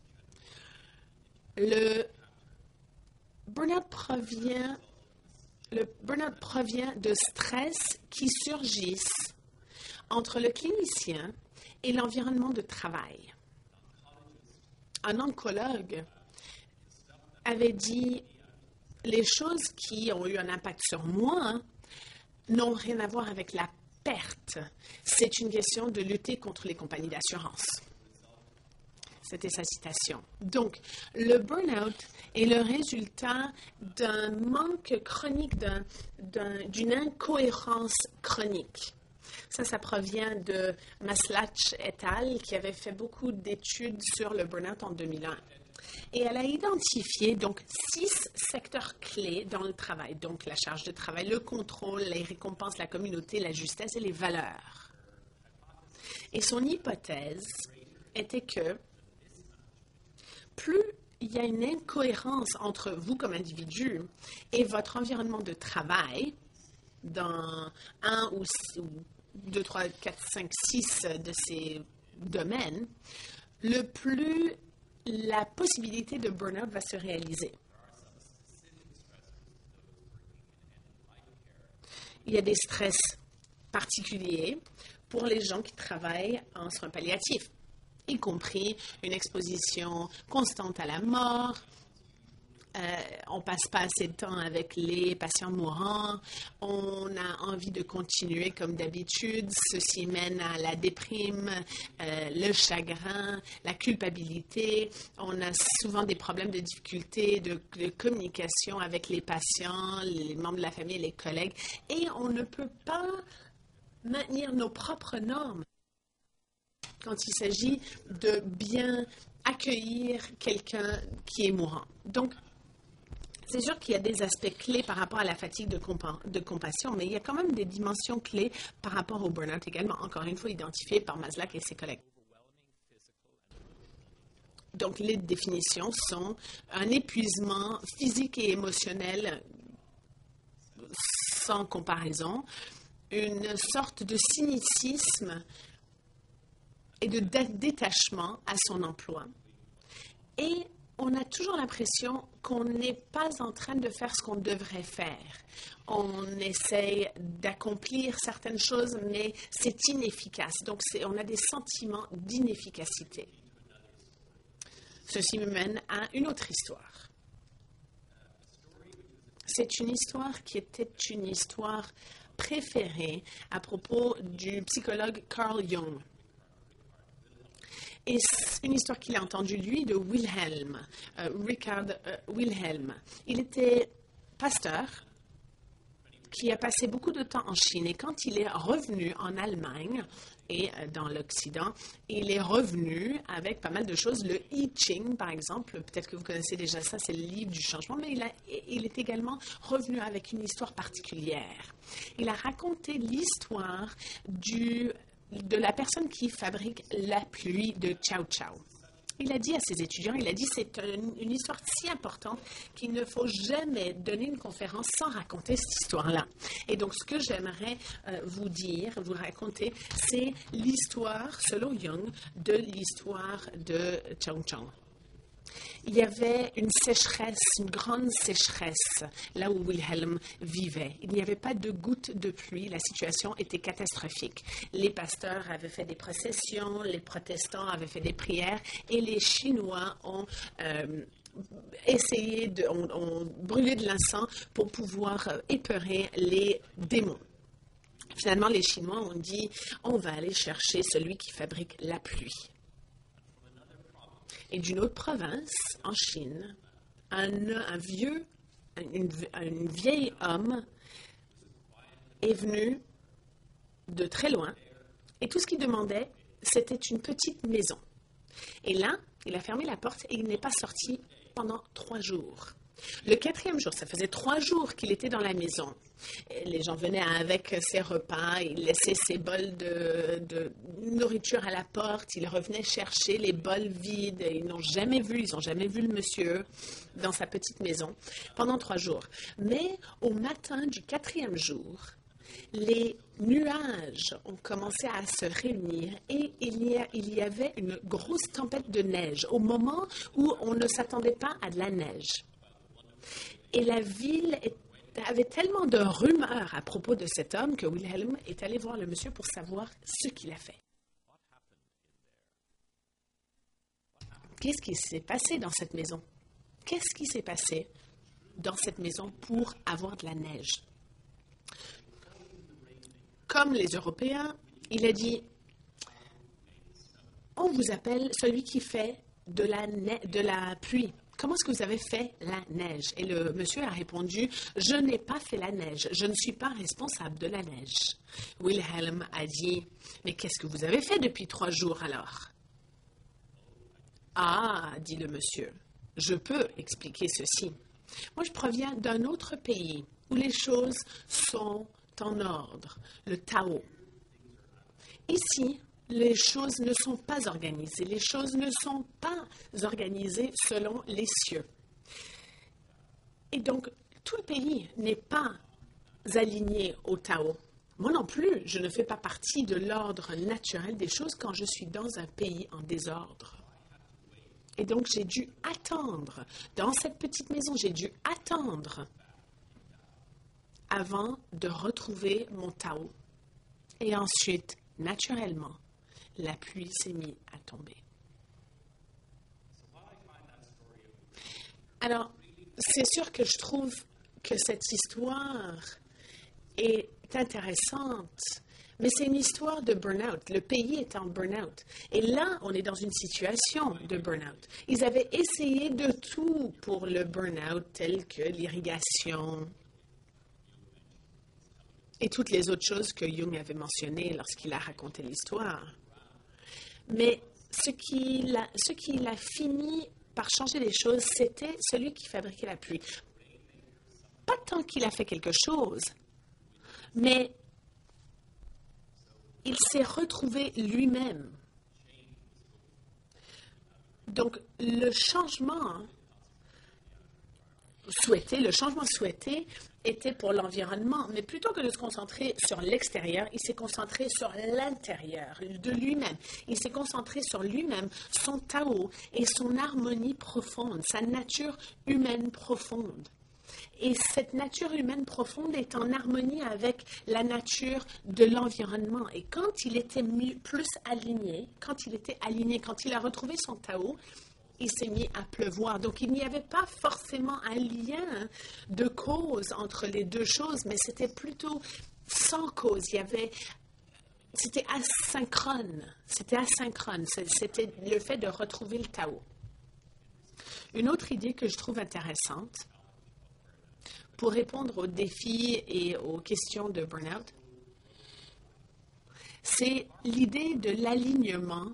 [SPEAKER 2] le burn-out provient, le burn-out provient de stress qui surgissent entre le clinicien et l'environnement de travail. Un oncologue avait dit les choses qui ont eu un impact sur moi n'ont rien à voir avec la perte. C'est une question de lutter contre les compagnies d'assurance. C'était sa citation. Donc, le burn-out est le résultat d'un manque chronique, d'un, d'un, d'une incohérence chronique. Ça, ça provient de Maslach et al. Qui avait fait beaucoup d'études sur le burn-out en deux mille un. Et elle a identifié donc six secteurs clés dans le travail. Donc, la charge de travail, le contrôle, les récompenses, la communauté, la justesse et les valeurs. Et son hypothèse était que plus il y a une incohérence entre vous comme individu et votre environnement de travail dans un ou, six, ou deux, trois, quatre, cinq, six de ces domaines, le plus la possibilité de burn-out va se réaliser. Il y a des stress particuliers pour les gens qui travaillent en soins palliatifs, y compris une exposition constante à la mort, Euh, on passe pas assez de temps avec les patients mourants, on a envie de continuer comme d'habitude, ceci mène à la déprime, euh, le chagrin, la culpabilité, on a souvent des problèmes de difficulté de, de communication avec les patients, les membres de la famille et les collègues, et on ne peut pas maintenir nos propres normes quand il s'agit de bien accueillir quelqu'un qui est mourant. Donc, c'est sûr qu'il y a des aspects clés par rapport à la fatigue de, compa- de compassion, mais il y a quand même des dimensions clés par rapport au burn-out également, encore une fois identifiées par Maslach et ses collègues. Donc, les définitions sont un épuisement physique et émotionnel sans comparaison, une sorte de cynicisme et de détachement à son emploi. Et on a toujours l'impression qu'on n'est pas en train de faire ce qu'on devrait faire. On essaye d'accomplir certaines choses, mais c'est inefficace. Donc, c'est, on a des sentiments d'inefficacité. Ceci me mène à une autre histoire. C'est une histoire qui était une histoire préférée à propos du psychologue Carl Jung. Et c'est une histoire qu'il a entendue, lui, de Wilhelm, euh, Richard euh, Wilhelm. Il était pasteur qui a passé beaucoup de temps en Chine. Et quand il est revenu en Allemagne et euh, dans l'Occident, il est revenu avec pas mal de choses. Le I Ching, par exemple, peut-être que vous connaissez déjà ça, c'est le livre du changement, mais il, a, il est également revenu avec une histoire particulière. Il a raconté l'histoire du... de la personne qui fabrique la pluie de Chow Chow. Il a dit à ses étudiants, il a dit, c'est une, une histoire si importante qu'il ne faut jamais donner une conférence sans raconter cette histoire-là. Et donc, ce que j'aimerais euh, vous dire, vous raconter, c'est l'histoire, selon Jung, de l'histoire de Chow Chow. Il y avait une sécheresse, une grande sécheresse, là où Wilhelm vivait. Il n'y avait pas de gouttes de pluie. La situation était catastrophique. Les pasteurs avaient fait des processions, les protestants avaient fait des prières et les Chinois ont euh, essayé, de, ont, ont brûlé de l'encens pour pouvoir euh, épeurer les démons. Finalement, les Chinois ont dit, on va aller chercher celui qui fabrique la pluie. Et d'une autre province, en Chine, un, un vieux, un, un vieil homme est venu de très loin et tout ce qu'il demandait, c'était une petite maison. Et là, il a fermé la porte et il n'est pas sorti pendant trois jours. Le quatrième jour, ça faisait trois jours qu'il était dans la maison. Et les gens venaient avec ses repas, il laissait ses bols de, de nourriture à la porte, il revenait chercher les bols vides. Ils n'ont jamais vu, ils n'ont jamais vu le monsieur dans sa petite maison pendant trois jours. Mais au matin du quatrième jour, les nuages ont commencé à se réunir et il y, a, il y avait une grosse tempête de neige au moment où on ne s'attendait pas à de la neige. Et la ville avait tellement de rumeurs à propos de cet homme que Wilhelm est allé voir le monsieur pour savoir ce qu'il a fait. Qu'est-ce qui s'est passé dans cette maison? Qu'est-ce qui s'est passé dans cette maison pour avoir de la neige? Comme les Européens, il a dit, on vous appelle celui qui fait de la, ne- de la pluie. Comment est-ce que vous avez fait la neige? Et le monsieur a répondu, je n'ai pas fait la neige, je ne suis pas responsable de la neige. Wilhelm a dit, mais qu'est-ce que vous avez fait depuis trois jours alors? Ah, dit le monsieur, je peux expliquer ceci. Moi, je proviens d'un autre pays où les choses sont en ordre, le Tao. Ici, les choses ne sont pas organisées. Les choses ne sont pas organisées selon les cieux. Et donc, tout le pays n'est pas aligné au Tao. Moi non plus, je ne fais pas partie de l'ordre naturel des choses quand je suis dans un pays en désordre. Et donc, j'ai dû attendre. Dans cette petite maison, j'ai dû attendre avant de retrouver mon Tao. Et ensuite, naturellement, la pluie s'est mise à tomber. Alors, c'est sûr que je trouve que cette histoire est intéressante, mais c'est une histoire de burn-out. Le pays est en burn-out. Et là, on est dans une situation de burn-out. Ils avaient essayé de tout pour le burn-out, tel que l'irrigation et toutes les autres choses que Jung avait mentionnées lorsqu'il a raconté l'histoire. Mais ce qui l'a, ce qui l'a fini par changer les choses, c'était celui qui fabriquait la pluie. Pas tant qu'il a fait quelque chose, mais il s'est retrouvé lui-même. Donc, le changement souhaité, le changement souhaité était pour l'environnement, mais plutôt que de se concentrer sur l'extérieur, il s'est concentré sur l'intérieur de lui-même. Il s'est concentré sur lui-même, son Tao et son harmonie profonde, sa nature humaine profonde. Et cette nature humaine profonde est en harmonie avec la nature de l'environnement. Et quand il était mieux, plus aligné, quand il était aligné, quand il a retrouvé son Tao, il s'est mis à pleuvoir. Donc, il n'y avait pas forcément un lien de cause entre les deux choses, mais c'était plutôt sans cause. Il y avait... C'était asynchrone. C'était asynchrone. C'était le fait de retrouver le Tao. Une autre idée que je trouve intéressante, pour répondre aux défis et aux questions de burn-out, c'est l'idée de l'alignement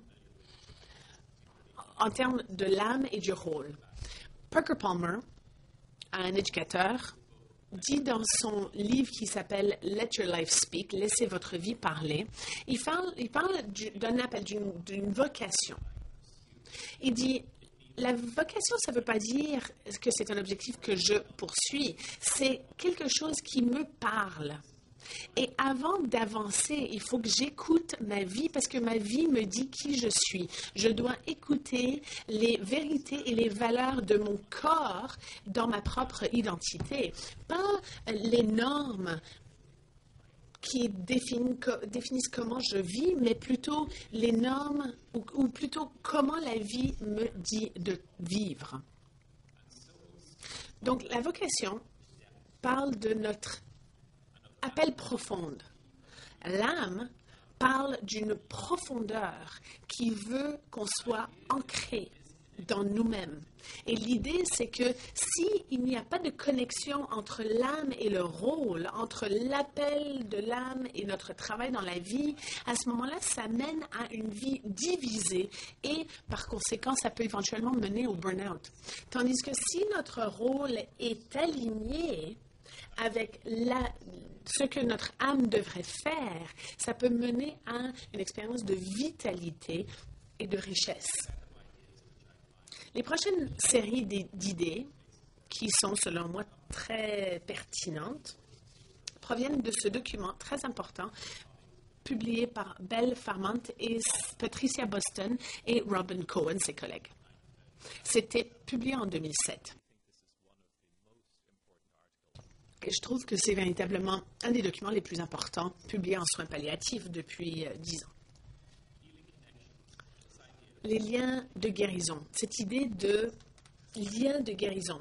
[SPEAKER 2] en termes de l'âme et du rôle. Parker Palmer, un éducateur, dit dans son livre qui s'appelle « Let your life speak », « Laissez votre vie parler », il parle, il parle d'un appel, d'une, d'une vocation. Il dit « La vocation, ça ne veut pas dire que c'est un objectif que je poursuis, c'est quelque chose qui me parle. » Et avant d'avancer, il faut que j'écoute ma vie parce que ma vie me dit qui je suis. Je dois écouter les vérités et les valeurs de mon corps dans ma propre identité, pas les normes qui définissent, définissent comment je vis, mais plutôt les normes ou, ou plutôt comment la vie me dit de vivre. Donc la vocation parle de notre appel profonde. L'âme parle d'une profondeur qui veut qu'on soit ancré dans nous-mêmes. Et l'idée, c'est que s'il n'y a pas de connexion entre l'âme et le rôle, entre l'appel de l'âme et notre travail dans la vie, à ce moment-là, ça mène à une vie divisée et, par conséquent, ça peut éventuellement mener au burn-out. Tandis que si notre rôle est aligné avec la, ce que notre âme devrait faire, ça peut mener à une expérience de vitalité et de richesse. Les prochaines séries d'idées, qui sont selon moi très pertinentes, proviennent de ce document très important publié par Belle Farmant et Patricia Boston et Robin Cohen, ses collègues. C'était publié en deux mille sept. Et je trouve que c'est véritablement un des documents les plus importants publiés en soins palliatifs depuis dix ans. Les liens de guérison. Cette idée de lien de guérison,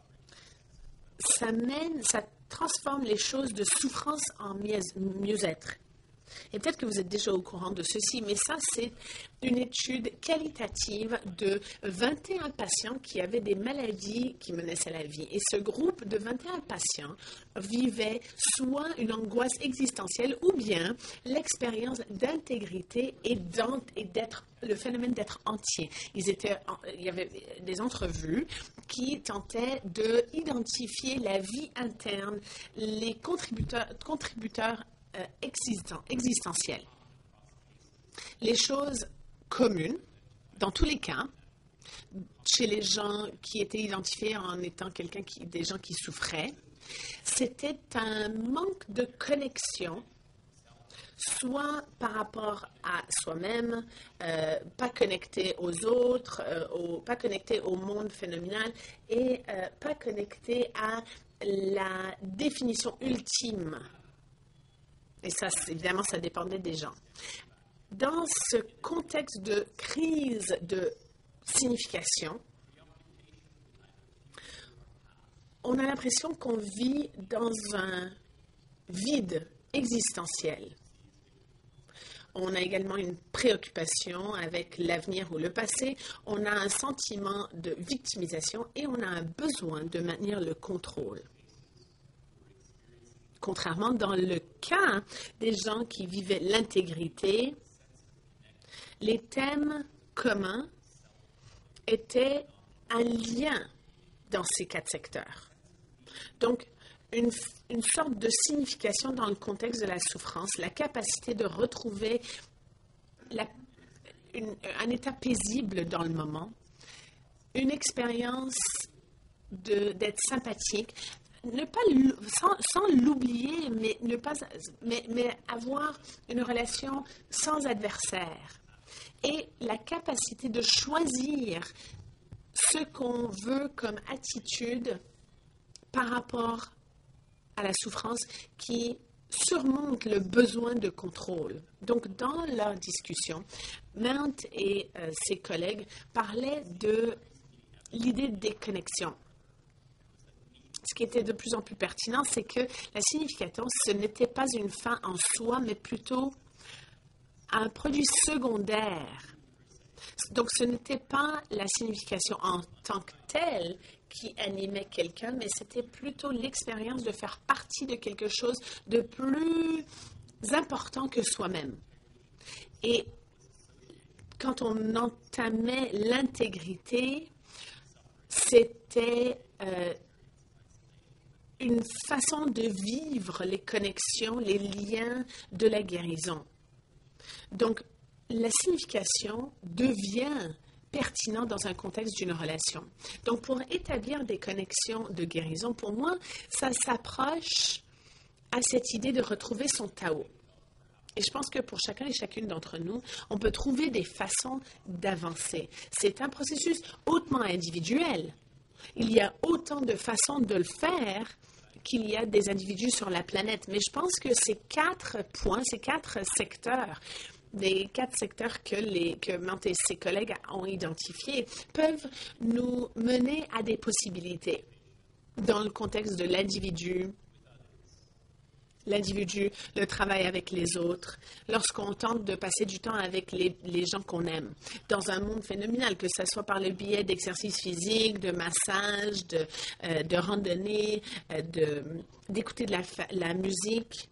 [SPEAKER 2] ça mène, ça transforme les choses de souffrance en mieux-être. Et peut-être que vous êtes déjà au courant de ceci, mais ça, c'est une étude qualitative de vingt et un patients qui avaient des maladies qui menaçaient la vie. Et ce groupe de vingt et un patients vivait soit une angoisse existentielle ou bien l'expérience d'intégrité et, et d'être, le phénomène d'être entier. Ils étaient, il y avait des entrevues qui tentaient d'identifier la vie interne, les contributeurs, contributeurs Euh, existant, existentielles. Les choses communes, dans tous les cas, chez les gens qui étaient identifiés en étant quelqu'un qui, des gens qui souffraient, c'était un manque de connexion, soit par rapport à soi-même, euh, pas connecté aux autres, euh, au, pas connecté au monde phénoménal et euh, pas connecté à la définition ultime. Et ça, évidemment, ça dépendait des gens. Dans ce contexte de crise de signification, on a l'impression qu'on vit dans un vide existentiel. On a également une préoccupation avec l'avenir ou le passé. On a un sentiment de victimisation et on a un besoin de maintenir le contrôle. Contrairement dans le cas des gens qui vivaient l'intégrité, les thèmes communs étaient un lien dans ces quatre secteurs. Donc, une, une sorte de signification dans le contexte de la souffrance, la capacité de retrouver la, une, un état paisible dans le moment, une expérience de, d'être sympathique, ne pas sans, sans l'oublier, mais, ne pas, mais, mais avoir une relation sans adversaire et la capacité de choisir ce qu'on veut comme attitude par rapport à la souffrance qui surmonte le besoin de contrôle. Donc, dans leur discussion, Mount et euh, ses collègues parlaient de l'idée de déconnexion. Ce qui était de plus en plus pertinent, c'est que la signification, ce n'était pas une fin en soi, mais plutôt un produit secondaire. Donc, ce n'était pas la signification en tant que telle qui animait quelqu'un, mais c'était plutôt l'expérience de faire partie de quelque chose de plus important que soi-même. Et quand on entamait l'intégrité, c'était euh, une façon de vivre les connexions, les liens de la guérison. Donc, la signification devient pertinente dans un contexte d'une relation. Donc, pour établir des connexions de guérison, pour moi, ça s'approche à cette idée de retrouver son Tao. Et je pense que pour chacun et chacune d'entre nous, on peut trouver des façons d'avancer. C'est un processus hautement individuel. Il y a autant de façons de le faire qu'il y a des individus sur la planète. Mais je pense que ces quatre points, ces quatre secteurs, les quatre secteurs que, les, que Mount et ses collègues ont identifiés, peuvent nous mener à des possibilités dans le contexte de l'individu, l'individu, le travail avec les autres, lorsqu'on tente de passer du temps avec les, les gens qu'on aime, dans un monde phénoménal, que ce soit par le biais d'exercices physiques, de massages, de, euh, de randonnées, euh, de, d'écouter de la, la musique,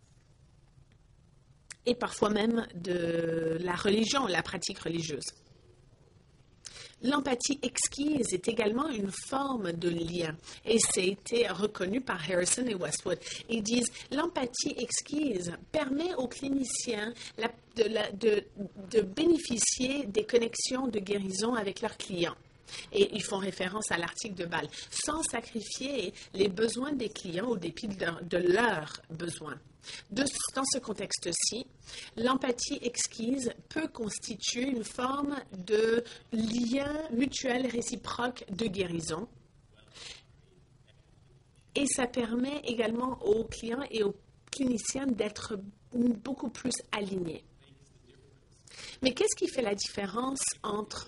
[SPEAKER 2] et parfois même de la religion, la pratique religieuse. L'empathie exquise est également une forme de lien et c'est reconnu par Harrison et Westwood. Ils disent l'empathie exquise permet aux cliniciens la, de, la, de, de bénéficier des connexions de guérison avec leurs clients. Et ils font référence à l'article de Bâle, sans sacrifier les besoins des clients au dépit de, leur, de leurs besoins. De, dans ce contexte-ci, l'empathie exquise peut constituer une forme de lien mutuel réciproque de guérison. Et ça permet également aux clients et aux cliniciens d'être beaucoup plus alignés. Mais qu'est-ce qui fait la différence entre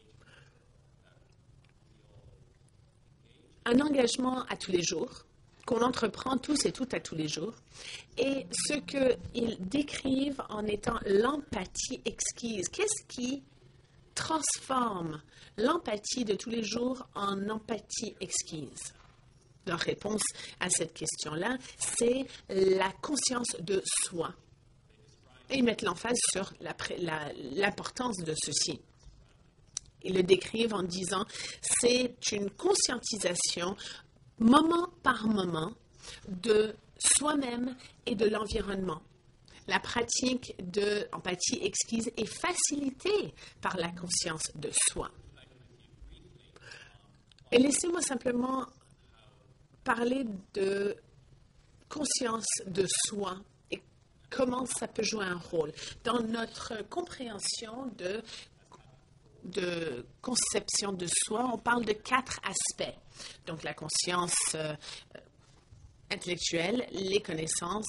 [SPEAKER 2] un engagement à tous les jours, qu'on entreprend tous et toutes à tous les jours, et ce qu'ils décrivent en étant l'empathie exquise? Qu'est-ce qui transforme l'empathie de tous les jours en empathie exquise? Leur réponse à cette question-là, c'est la conscience de soi. Et ils mettent l'emphase sur la, la, l'importance de ceci. Ils le décrivent en disant c'est une conscientisation moment par moment de soi-même et de l'environnement. La pratique de l'empathie exquise est facilitée par la conscience de soi. Et laissez-moi simplement parler de conscience de soi et comment ça peut jouer un rôle dans notre compréhension de de conception de soi. On parle de quatre aspects. Donc, la conscience euh, intellectuelle, les connaissances,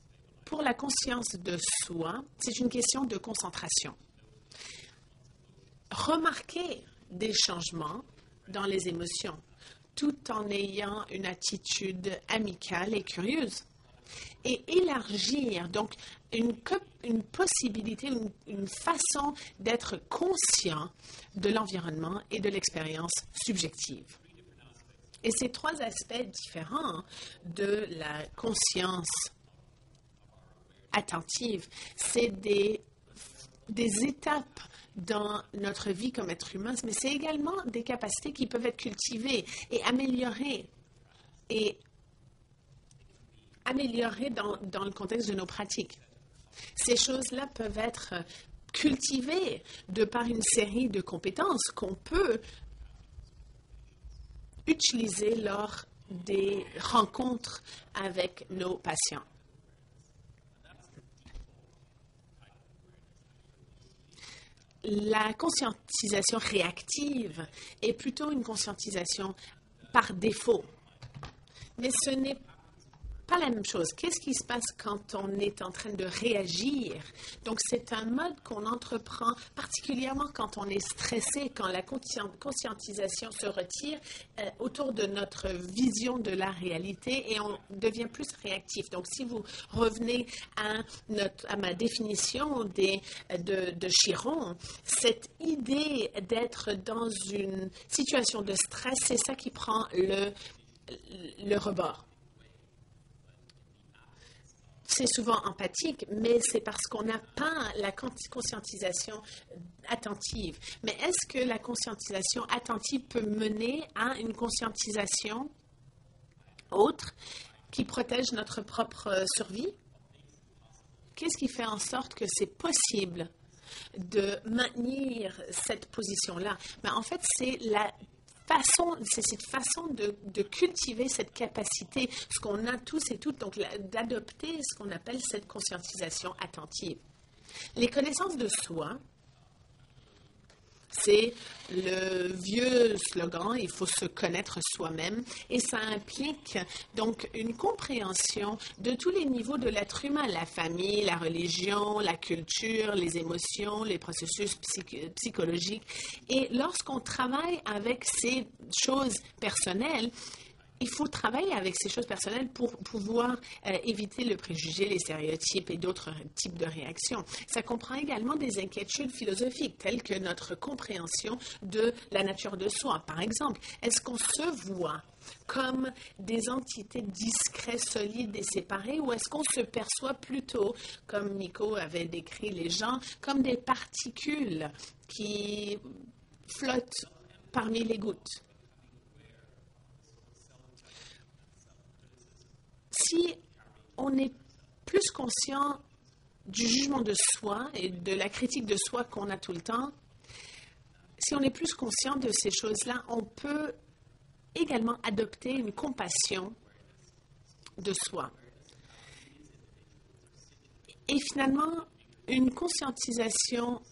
[SPEAKER 2] pour la conscience de soi, c'est une question de concentration. remarquer des changements dans les émotions, tout en ayant une attitude amicale et curieuse. Et élargir, donc, une, une possibilité, une, une façon d'être conscient de l'environnement et de l'expérience subjective. Et ces trois aspects différents de la conscience attentive, c'est des, des étapes dans notre vie comme être humain, mais c'est également des capacités qui peuvent être cultivées et améliorées, et améliorées dans, dans le contexte de nos pratiques. Ces choses-là peuvent être cultivées de par une série de compétences qu'on peut utiliser lors des rencontres avec nos patients. La conscientisation réactive est plutôt une conscientisation par défaut. Mais ce n'est pas la même chose. Qu'est-ce qui se passe quand on est en train de réagir? Donc, c'est un mode qu'on entreprend, particulièrement quand on est stressé, quand la conscientisation se retire euh, autour de notre vision de la réalité et on devient plus réactif. Donc, si vous revenez à, notre, à ma définition des, de, de Chiron, cette idée d'être dans une situation de stress, c'est ça qui prend le, le rebord. C'est souvent empathique, mais c'est parce qu'on n'a pas la conscientisation attentive. Mais est-ce que la conscientisation attentive peut mener à une conscientisation autre qui protège notre propre survie? Qu'est-ce qui fait en sorte que c'est possible de maintenir cette position-là? Ben, en fait, c'est la Façon, c'est cette façon de, de cultiver cette capacité, ce qu'on a tous et toutes, donc d'adopter ce qu'on appelle cette conscientisation attentive. Les connaissances de soi, c'est le vieux slogan, il faut se connaître soi-même, et ça implique donc une compréhension de tous les niveaux de l'être humain, la famille, la religion, la culture, les émotions, les processus psych- psychologiques. Et lorsqu'on travaille avec ces choses personnelles, il faut travailler avec ces choses personnelles pour pouvoir euh, éviter le préjugé, les stéréotypes et d'autres types de réactions. Ça comprend également des inquiétudes philosophiques, telles que notre compréhension de la nature de soi. Par exemple, est-ce qu'on se voit comme des entités discrètes, solides et séparées, ou est-ce qu'on se perçoit plutôt, comme Nico avait décrit les gens, comme des particules qui flottent parmi les gouttes? Si on est plus conscient du jugement de soi et de la critique de soi qu'on a tout le temps, si on est plus conscient de ces choses-là, on peut également adopter une compassion de soi. Et finalement, une conscientisation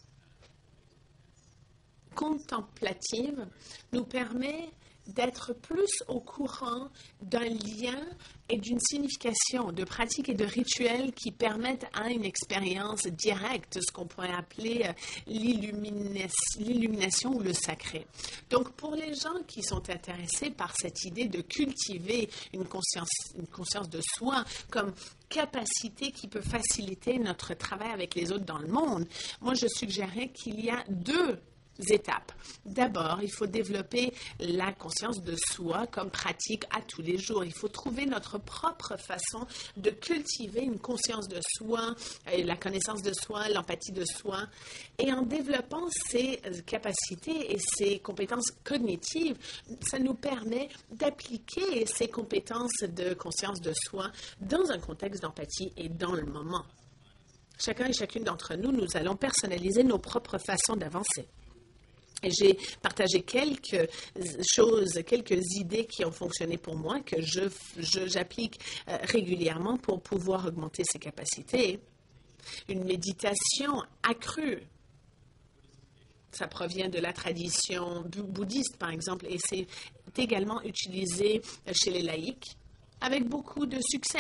[SPEAKER 2] contemplative nous permet d'être plus au courant d'un lien et d'une signification de pratiques et de rituels qui permettent à une expérience directe, ce qu'on pourrait appeler l'illumination, l'illumination ou le sacré. Donc, pour les gens qui sont intéressés par cette idée de cultiver une conscience, une conscience de soi comme capacité qui peut faciliter notre travail avec les autres dans le monde, moi, je suggérerais qu'il y a deux étapes. D'abord, il faut développer la conscience de soi comme pratique à tous les jours. Il faut trouver notre propre façon de cultiver une conscience de soi, la connaissance de soi, l'empathie de soi. Et en développant ces capacités et ces compétences cognitives, ça nous permet d'appliquer ces compétences de conscience de soi dans un contexte d'empathie et dans le moment. Chacun et chacune d'entre nous, nous allons personnaliser nos propres façons d'avancer. Et j'ai partagé quelques choses, quelques idées qui ont fonctionné pour moi, que je, je, j'applique euh, régulièrement pour pouvoir augmenter ses capacités. Une méditation accrue. Ça provient de la tradition bouddhiste, par exemple, et c'est également utilisé chez les laïcs avec beaucoup de succès.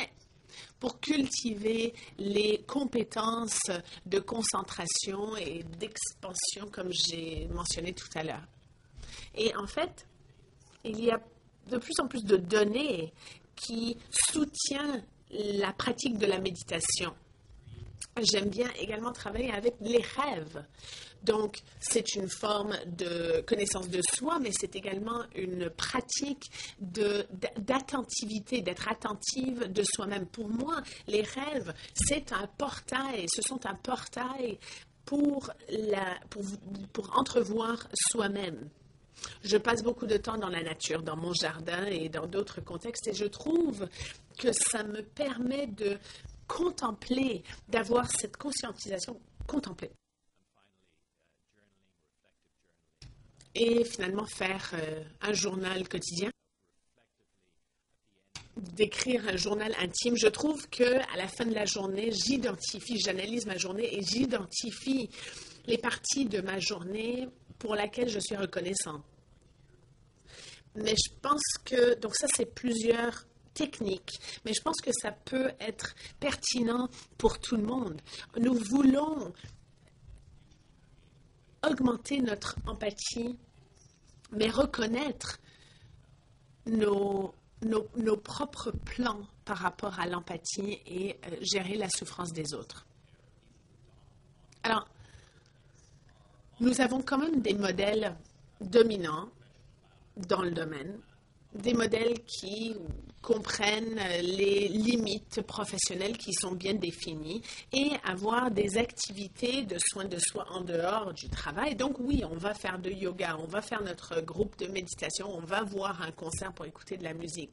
[SPEAKER 2] pour cultiver les compétences de concentration et d'expansion, comme j'ai mentionné tout à l'heure. Et en fait, il y a de plus en plus de données qui soutiennent la pratique de la méditation. J'aime bien également travailler avec les rêves. Donc, c'est une forme de connaissance de soi, mais c'est également une pratique de, d'attentivité, d'être attentive de soi-même. Pour moi, les rêves, c'est un portail, ce sont un portail pour, la, pour, pour entrevoir soi-même. Je passe beaucoup de temps dans la nature, dans mon jardin et dans d'autres contextes, et je trouve que ça me permet de contempler, d'avoir cette conscientisation, contempler. Et finalement faire euh, un journal quotidien, d'écrire un journal intime. Je trouve qu'à la fin de la journée, j'identifie, j'analyse ma journée et j'identifie les parties de ma journée pour laquelle je suis reconnaissante. Mais je pense que, donc ça c'est plusieurs techniques, mais je pense que ça peut être pertinent pour tout le monde. Nous voulons augmenter notre empathie, mais reconnaître nos, nos, nos propres plans par rapport à l'empathie et euh, gérer la souffrance des autres. Alors, nous avons quand même des modèles dominants dans le domaine, des modèles qui comprennent les limites professionnelles qui sont bien définies et avoir des activités de soins de soi en dehors du travail. Donc oui, on va faire de yoga, on va faire notre groupe de méditation, on va voir un concert pour écouter de la musique.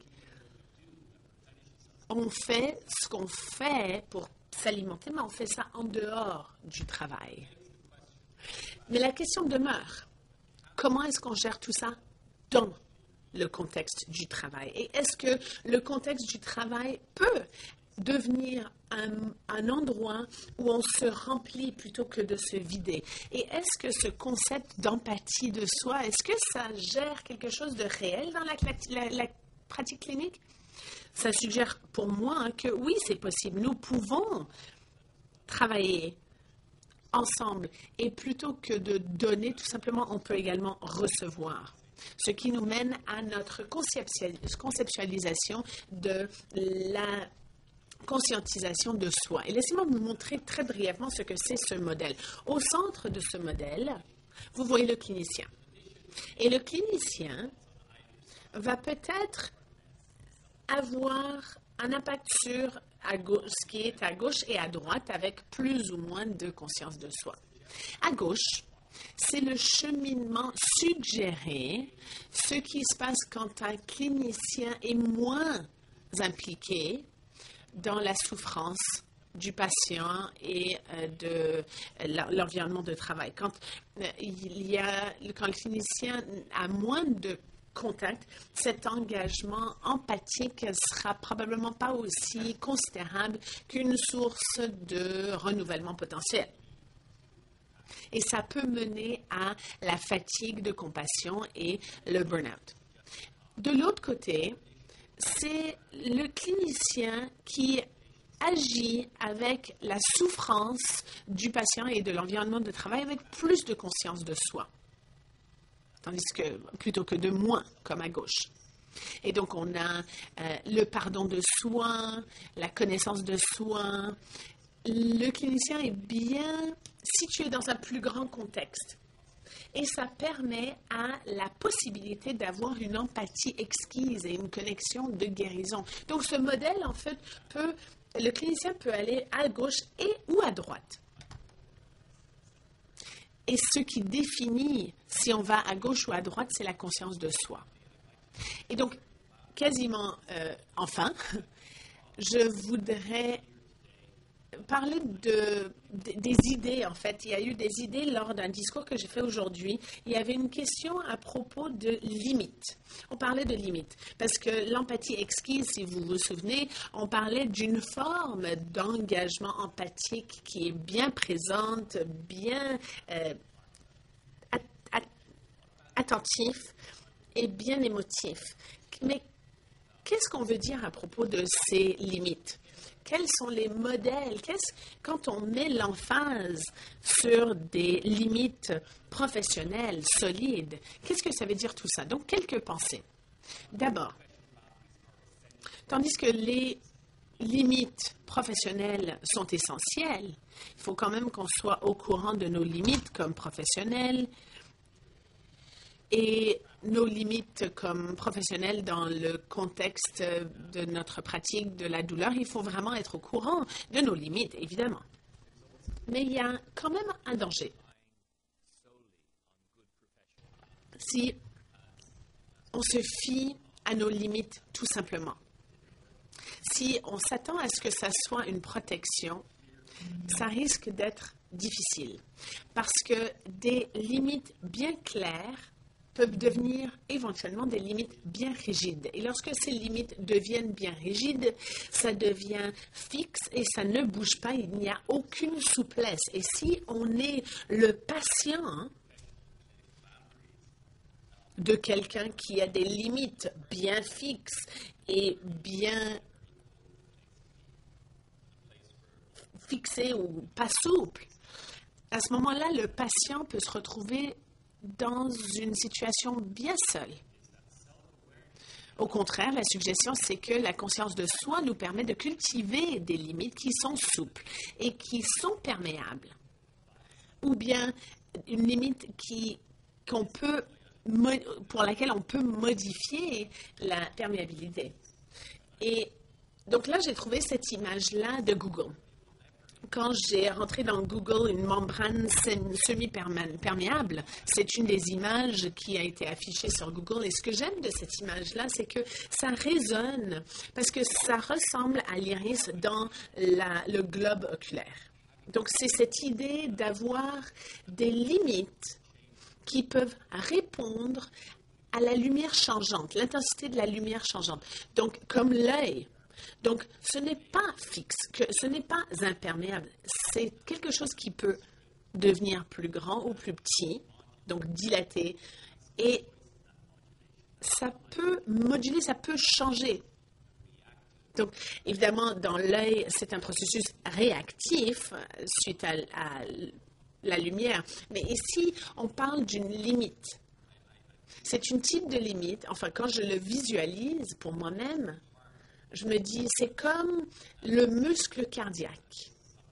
[SPEAKER 2] On fait ce qu'on fait pour s'alimenter, mais on fait ça en dehors du travail. Mais la question demeure, comment est-ce qu'on gère tout ça dans le contexte du travail? Et est-ce que le contexte du travail peut devenir un, un endroit où on se remplit plutôt que de se vider? Et est-ce que ce concept d'empathie de soi, est-ce que ça gère quelque chose de réel dans la, la, la pratique clinique? Ça suggère pour moi hein, que oui, c'est possible. Nous pouvons travailler ensemble et plutôt que de donner, tout simplement, on peut également recevoir. Ce qui nous mène à notre conceptualisation de la conscientisation de soi. Et laissez-moi vous montrer très brièvement ce que c'est ce modèle. Au centre de ce modèle, vous voyez le clinicien. Et le clinicien va peut-être avoir un impact sur à gauche, ce qui est à gauche et à droite avec plus ou moins de conscience de soi. À gauche, c'est le cheminement suggéré, ce qui se passe quand un clinicien est moins impliqué dans la souffrance du patient et euh, de euh, l'environnement de travail. Quand, euh, il y a, quand le clinicien a moins de contact, cet engagement empathique sera probablement pas aussi considérable qu'une source de renouvellement potentiel. Et ça peut mener à la fatigue de compassion et le burn-out. De l'autre côté, c'est le clinicien qui agit avec la souffrance du patient et de l'environnement de travail avec plus de conscience de soi, tandis que plutôt que de moins, comme à gauche. Et donc, on a euh, le pardon de soi, la connaissance de soi. Le clinicien est bien situé dans un plus grand contexte. Et ça permet à la possibilité d'avoir une empathie exquise et une connexion de guérison. Donc, ce modèle, en fait, peut, le clinicien peut aller à gauche et ou à droite. Et ce qui définit si on va à gauche ou à droite, c'est la conscience de soi. Et donc, quasiment, euh, enfin, je voudrais parler de, de, des idées, en fait. Il y a eu des idées lors d'un discours que j'ai fait aujourd'hui. Il y avait une question à propos de limites. On parlait de limites parce que l'empathie exquise, si vous vous souvenez, on parlait d'une forme d'engagement empathique qui est bien présente, bien euh, at, at, attentif et bien émotif. Mais qu'est-ce qu'on veut dire à propos de ces limites? Quels sont les modèles? Qu'est-ce, quand on met l'emphase sur des limites professionnelles solides, qu'est-ce que ça veut dire tout ça? Donc, quelques pensées. D'abord, tandis que les limites professionnelles sont essentielles, il faut quand même qu'on soit au courant de nos limites comme professionnels et nos limites comme professionnels dans le contexte de notre pratique de la douleur. Il faut vraiment être au courant de nos limites, évidemment. Mais il y a quand même un danger. Si on se fie à nos limites tout simplement, si on s'attend à ce que ça soit une protection, ça risque d'être difficile parce que des limites bien claires peuvent devenir éventuellement des limites bien rigides. Et lorsque ces limites deviennent bien rigides, ça devient fixe et ça ne bouge pas, il n'y a aucune souplesse. Et si on est le patient de quelqu'un qui a des limites bien fixes et bien fixées ou pas souples, à ce moment-là, le patient peut se retrouver dans une situation bien seule. Au contraire, la suggestion, c'est que la conscience de soi nous permet de cultiver des limites qui sont souples et qui sont perméables. Ou bien une limite qui, qu'on peut, pour laquelle on peut modifier la perméabilité. Et donc là, j'ai trouvé cette image-là de Google. Quand j'ai rentré dans Google une membrane semi-perméable, c'est une des images qui a été affichée sur Google. Et ce que j'aime de cette image-là, c'est que ça résonne parce que ça ressemble à l'iris dans la, le globe oculaire. Donc, c'est cette idée d'avoir des limites qui peuvent répondre à la lumière changeante, l'intensité de la lumière changeante. Donc, comme l'œil. Donc, ce n'est pas fixe, que ce n'est pas imperméable. C'est quelque chose qui peut devenir plus grand ou plus petit, donc dilaté. Et ça peut moduler, ça peut changer. Donc, évidemment, dans l'œil, c'est un processus réactif suite à, à la lumière. Mais ici, on parle d'une limite. C'est une type de limite. Enfin, quand je le visualise pour moi-même, je me dis, c'est comme le muscle cardiaque.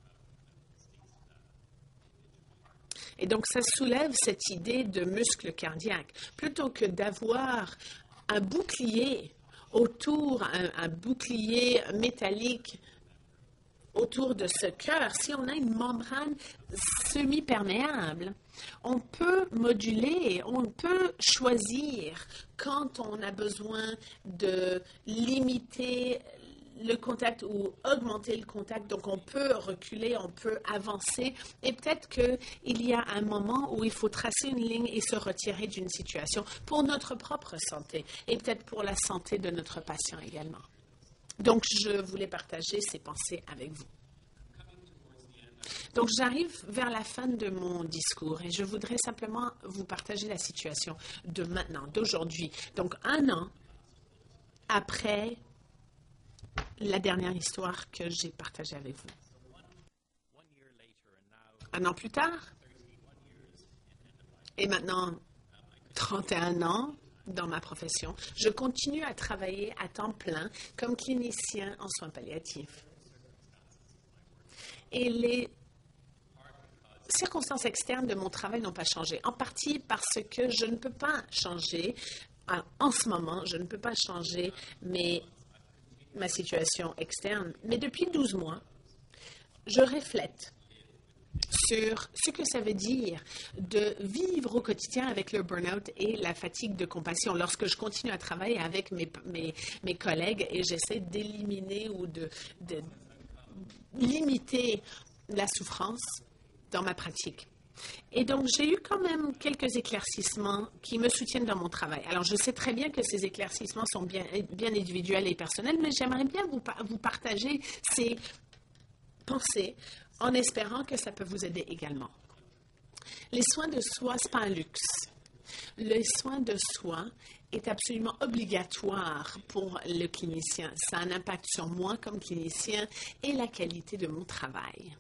[SPEAKER 2] Et donc, ça soulève cette idée de muscle cardiaque. Plutôt que d'avoir un bouclier autour, un, un bouclier métallique autour de ce cœur, si on a une membrane semi-perméable, on peut moduler, on peut choisir quand on a besoin de limiter le contact ou augmenter le contact. Donc, on peut reculer, on peut avancer. Et peut-être qu'il y a un moment où il faut tracer une ligne et se retirer d'une situation pour notre propre santé et peut-être pour la santé de notre patient également. Donc, je voulais partager ces pensées avec vous. Donc, j'arrive vers la fin de mon discours et je voudrais simplement vous partager la situation de maintenant, d'aujourd'hui. Donc, un an après la dernière histoire que j'ai partagée avec vous. Un an plus tard, et maintenant trente et un ans dans ma profession, je continue à travailler à temps plein comme clinicien en soins palliatifs. Et les circonstances externes de mon travail n'ont pas changé, en partie parce que je ne peux pas changer, en ce moment, je ne peux pas changer mes, ma situation externe. Mais depuis douze mois, je reflète sur ce que ça veut dire de vivre au quotidien avec le burn-out et la fatigue de compassion lorsque je continue à travailler avec mes, mes, mes collègues et j'essaie d'éliminer ou de, de limiter la souffrance dans ma pratique. Et donc, j'ai eu quand même quelques éclaircissements qui me soutiennent dans mon travail. Alors, je sais très bien que ces éclaircissements sont bien, bien individuels et personnels, mais j'aimerais bien vous, vous partager ces pensées en espérant que ça peut vous aider également. Les soins de soi, ce n'est pas un luxe. Le soin de soi est absolument obligatoire pour le clinicien. Ça a un impact sur moi comme clinicien et la qualité de mon travail.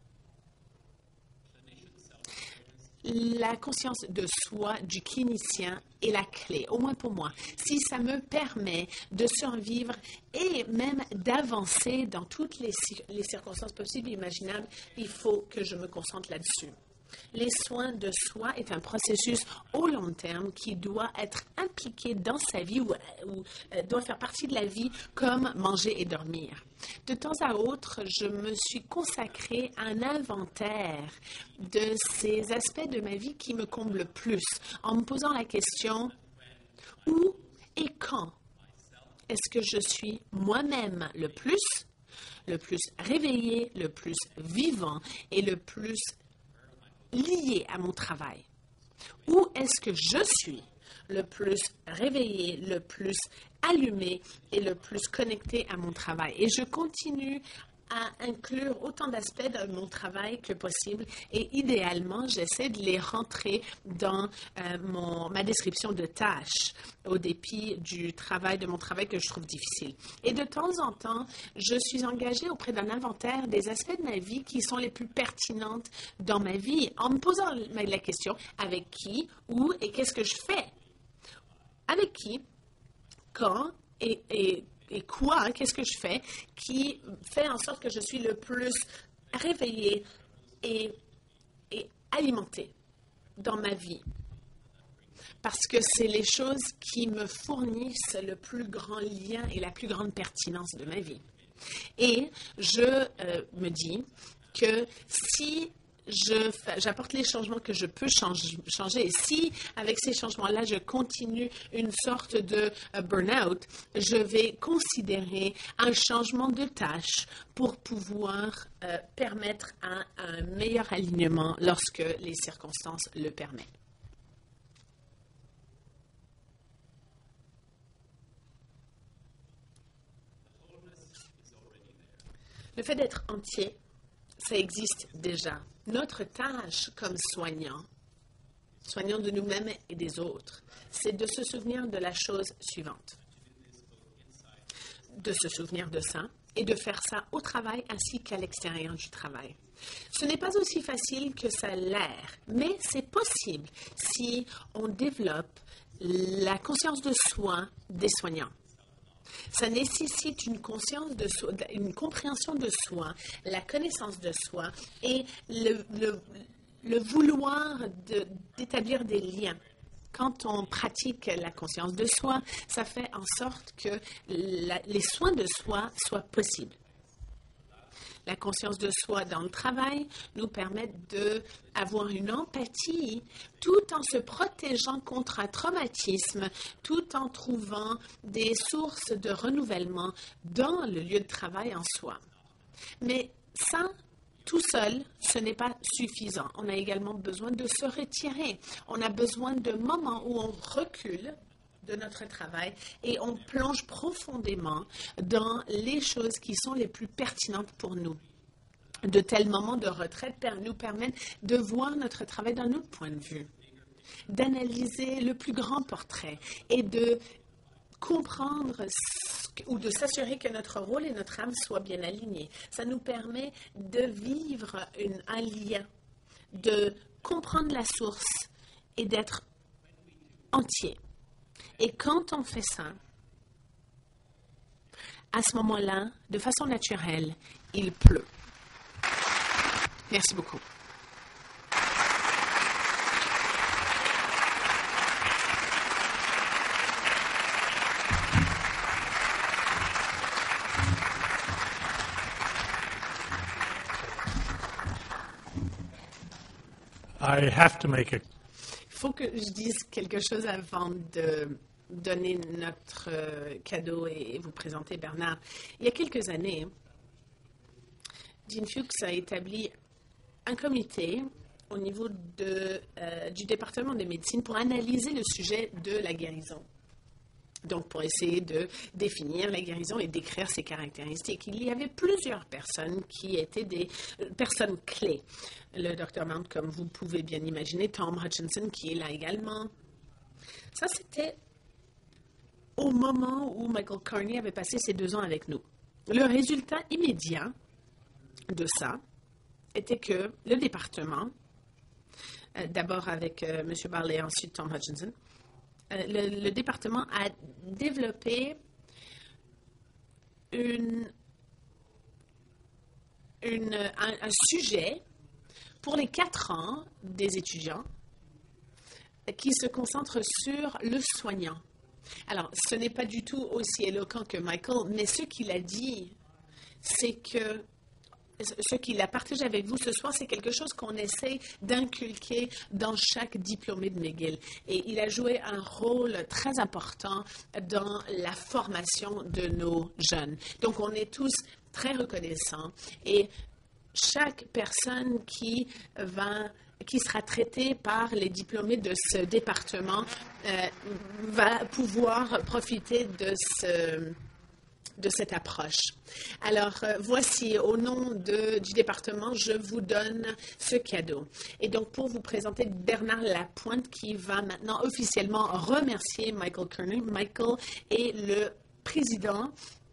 [SPEAKER 2] La conscience de soi du clinicien est la clé, au moins pour moi. Si ça me permet de survivre et même d'avancer dans toutes les, les circonstances possibles et imaginables, il faut que je me concentre là-dessus. Les soins de soi est un processus au long terme qui doit être impliqué dans sa vie ou, ou euh, doit faire partie de la vie comme manger et dormir. De temps à autre, je me suis consacrée à un inventaire de ces aspects de ma vie qui me comblent le plus en me posant la question « Où et quand est-ce que je suis moi-même le plus, le plus réveillé, le plus vivant et le plus lié à mon travail? Où est-ce que je suis le plus réveillé, le plus allumé et le plus connecté à mon travail? Et je continue à inclure autant d'aspects de mon travail que possible et idéalement, j'essaie de les rentrer dans euh, mon, ma description de tâches au dépit du travail, de mon travail que je trouve difficile. Et de temps en temps, je suis engagée auprès d'un inventaire des aspects de ma vie qui sont les plus pertinentes dans ma vie en me posant la question avec qui, où et qu'est-ce que je fais? Avec qui, quand et, et Et quoi, hein, qu'est-ce que je fais qui fait en sorte que je suis le plus réveillée et, et alimentée dans ma vie? Parce que c'est les choses qui me fournissent le plus grand lien et la plus grande pertinence de ma vie. Et je euh, me dis que si Je, j'apporte les changements que je peux change, changer. Et si, avec ces changements-là, je continue une sorte de uh, burn-out, je vais considérer un changement de tâche pour pouvoir euh, permettre un, un meilleur alignement lorsque les circonstances le permettent. Le fait d'être entier, ça existe déjà. Notre tâche comme soignant, soignant de nous-mêmes et des autres, c'est de se souvenir de la chose suivante. De se souvenir de ça et de faire ça au travail ainsi qu'à l'extérieur du travail. Ce n'est pas aussi facile que ça a l'air, mais c'est possible si on développe la conscience de soi des soignants. Ça nécessite une conscience de soi, une compréhension de soi, la connaissance de soi et le, le, le vouloir de, d'établir des liens. Quand on pratique la conscience de soi, ça fait en sorte que la, les soins de soi soient possibles. La conscience de soi dans le travail nous permet d'avoir une empathie tout en se protégeant contre un traumatisme, tout en trouvant des sources de renouvellement dans le lieu de travail en soi. Mais ça, tout seul, ce n'est pas suffisant. On a également besoin de se retirer. On a besoin de moments où on recule de notre travail et on plonge profondément dans les choses qui sont les plus pertinentes pour nous. De tels moments de retraite nous permettent de voir notre travail d'un autre point de vue, d'analyser le plus grand portrait et de comprendre ou de s'assurer que notre rôle et notre âme soient bien alignés. Ça nous permet de vivre une, un lien, de comprendre la source et d'être entier. Et quand on fait ça, à ce moment-là, de façon naturelle, il pleut. Merci beaucoup.
[SPEAKER 1] I have to make a
[SPEAKER 2] Il faut que je dise quelque chose avant de donner notre euh, cadeau et vous présenter Bernard. Il y a quelques années, Jean Fuchs a établi un comité au niveau de, euh, du département de médecine pour analyser le sujet de la guérison. Donc, pour essayer de définir la guérison et décrire ses caractéristiques. Il y avait plusieurs personnes qui étaient des euh, personnes clés. Le docteur Mount, comme vous pouvez bien imaginer, Tom Hutchinson, qui est là également, Ça, c'était au moment où Michael Carney avait passé ses deux ans avec nous. Le résultat immédiat de ça était que le département, euh, d'abord avec euh, M. Barley, ensuite Tom Hutchinson, euh, le, le département a développé une, une, un, un sujet pour les quatre ans des étudiants qui se concentre sur le soignant. Alors, ce n'est pas du tout aussi éloquent que Michael, mais ce qu'il a dit, c'est que ce qu'il a partagé avec vous ce soir, c'est quelque chose qu'on essaie d'inculquer dans chaque diplômé de McGill. Et il a joué un rôle très important dans la formation de nos jeunes. Donc, on est tous très reconnaissants. Et chaque personne qui va qui sera traitée par les diplômés de ce département euh, va pouvoir profiter de ce de cette approche. Alors, euh, voici, au nom de, du département, je vous donne ce cadeau. Et donc, pour vous présenter Bernard Lapointe, qui va maintenant officiellement remercier Michael Carney. Michael est le président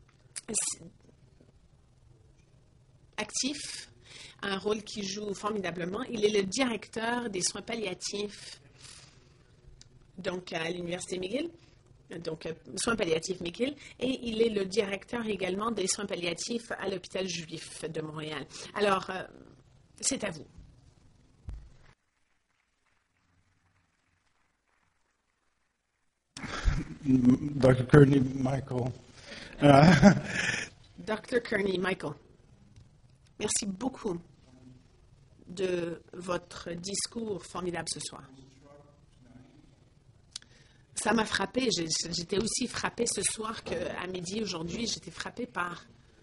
[SPEAKER 2] actif, un rôle qu'il joue formidablement. Il est le directeur des soins palliatifs, donc à l'Université McGill. Donc, euh, soins palliatifs McGill, et il est le directeur également des soins palliatifs à l'hôpital juif de Montréal. Alors, euh, c'est à vous.
[SPEAKER 4] docteur Kearney, Michael. Uh,
[SPEAKER 2] docteur Kearney, Michael, merci beaucoup de votre discours formidable ce soir. Ça m'a frappé. J'étais aussi frappée ce soir qu'à midi aujourd'hui, j'étais frappée par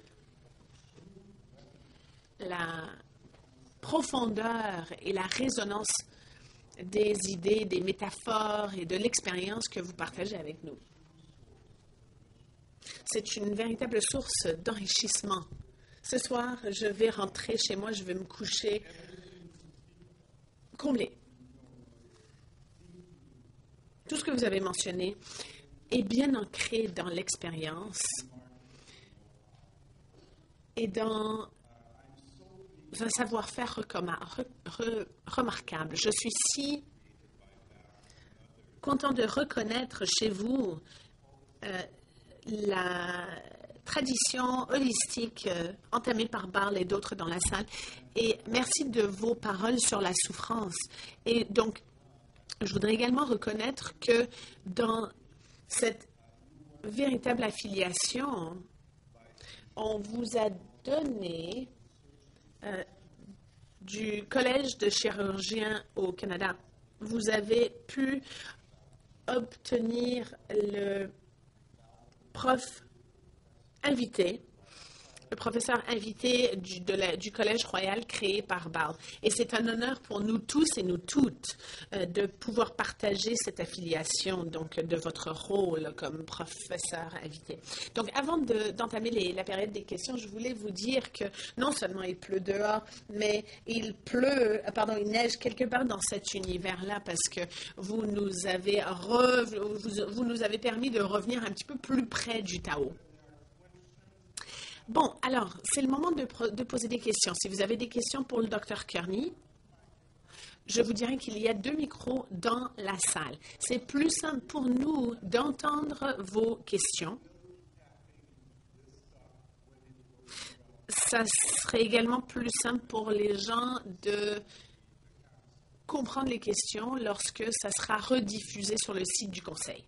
[SPEAKER 2] la profondeur et la résonance des idées, des métaphores et de l'expérience que vous partagez avec nous. C'est une véritable source d'enrichissement. Ce soir, je vais rentrer chez moi, je vais me coucher comblée. Tout ce que vous avez mentionné est bien ancré dans l'expérience et dans un savoir-faire remarquable. Je suis si content de reconnaître chez vous euh, la tradition holistique euh, entamée par Barl et d'autres dans la salle. Et merci de vos paroles sur la souffrance. Et donc, je voudrais également reconnaître que dans cette véritable affiliation, on vous a donné euh, du Collège de chirurgiens au Canada. Vous avez pu obtenir le prof invité, le professeur invité du, de la, du Collège royal créé par Barl. Et c'est un honneur pour nous tous et nous toutes euh, de pouvoir partager cette affiliation, donc de votre rôle comme professeur invité. Donc, avant de, d'entamer les, la période des questions, je voulais vous dire que non seulement il pleut dehors, mais il pleut, pardon, il neige quelque part dans cet univers-là parce que vous nous avez, re, vous, vous nous avez permis de revenir un petit peu plus près du Tao. Bon, alors, c'est le moment de, de poser des questions. Si vous avez des questions pour le docteur Kearney, je vous dirais qu'il y a deux micros dans la salle. C'est plus simple pour nous d'entendre vos questions. Ça serait également plus simple pour les gens de comprendre les questions lorsque ça sera rediffusé sur le site du Conseil.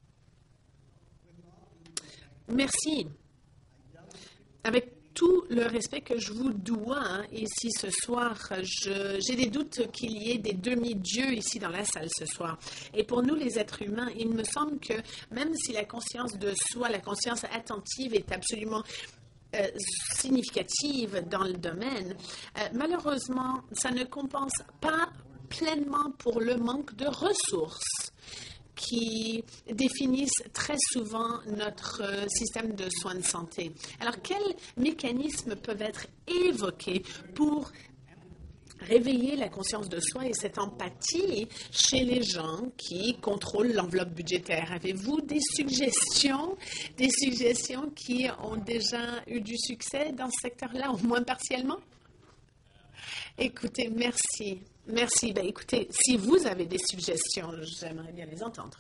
[SPEAKER 2] Merci. Avec tout le respect que je vous dois hein, ici ce soir, je, j'ai des doutes qu'il y ait des demi-dieux ici dans la salle ce soir. Et pour nous, les êtres humains, il me semble que même si la conscience de soi, la conscience attentive est absolument euh, significative dans le domaine, euh, malheureusement, ça ne compense pas pleinement pour le manque de ressources qui définissent très souvent notre euh, système de soins de santé. Alors, quels mécanismes peuvent être évoqués pour réveiller la conscience de soi et cette empathie chez les gens qui contrôlent l'enveloppe budgétaire. Avez-vous des suggestions, des suggestions qui ont déjà eu du succès dans ce secteur-là, au moins partiellement? Écoutez, merci. Merci. Ben, écoutez, si vous avez des suggestions, j'aimerais bien les entendre.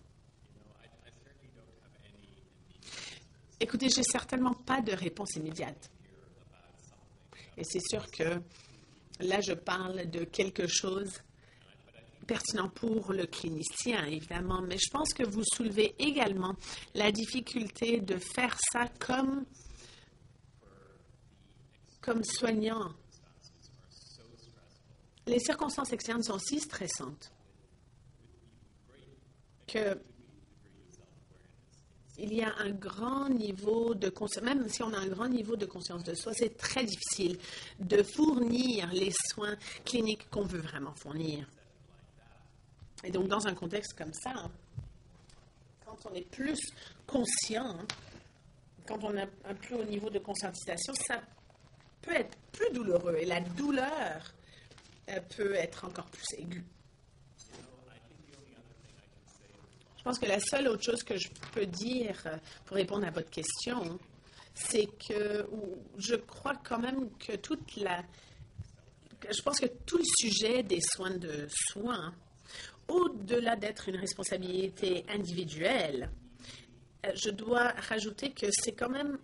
[SPEAKER 2] Écoutez, je n'ai certainement pas de réponse immédiate. Et c'est sûr que là, je parle de quelque chose pertinent pour le clinicien, évidemment, mais je pense que vous soulevez également la difficulté de faire ça comme, comme soignant. Les circonstances externes sont si stressantes que il y a un grand niveau de conscience, même si on a un grand niveau de conscience de soi, c'est très difficile de fournir les soins cliniques qu'on veut vraiment fournir. Et donc, dans un contexte comme ça, quand on est plus conscient, quand on a un plus haut niveau de conscientisation, ça peut être plus douloureux et la douleur euh, peut être encore plus aiguë. Je pense que la seule autre chose que je peux dire pour répondre à votre question, c'est que je crois quand même que toute la... Je pense que tout le sujet des soins de soins, au-delà d'être une responsabilité individuelle, je dois rajouter que c'est quand même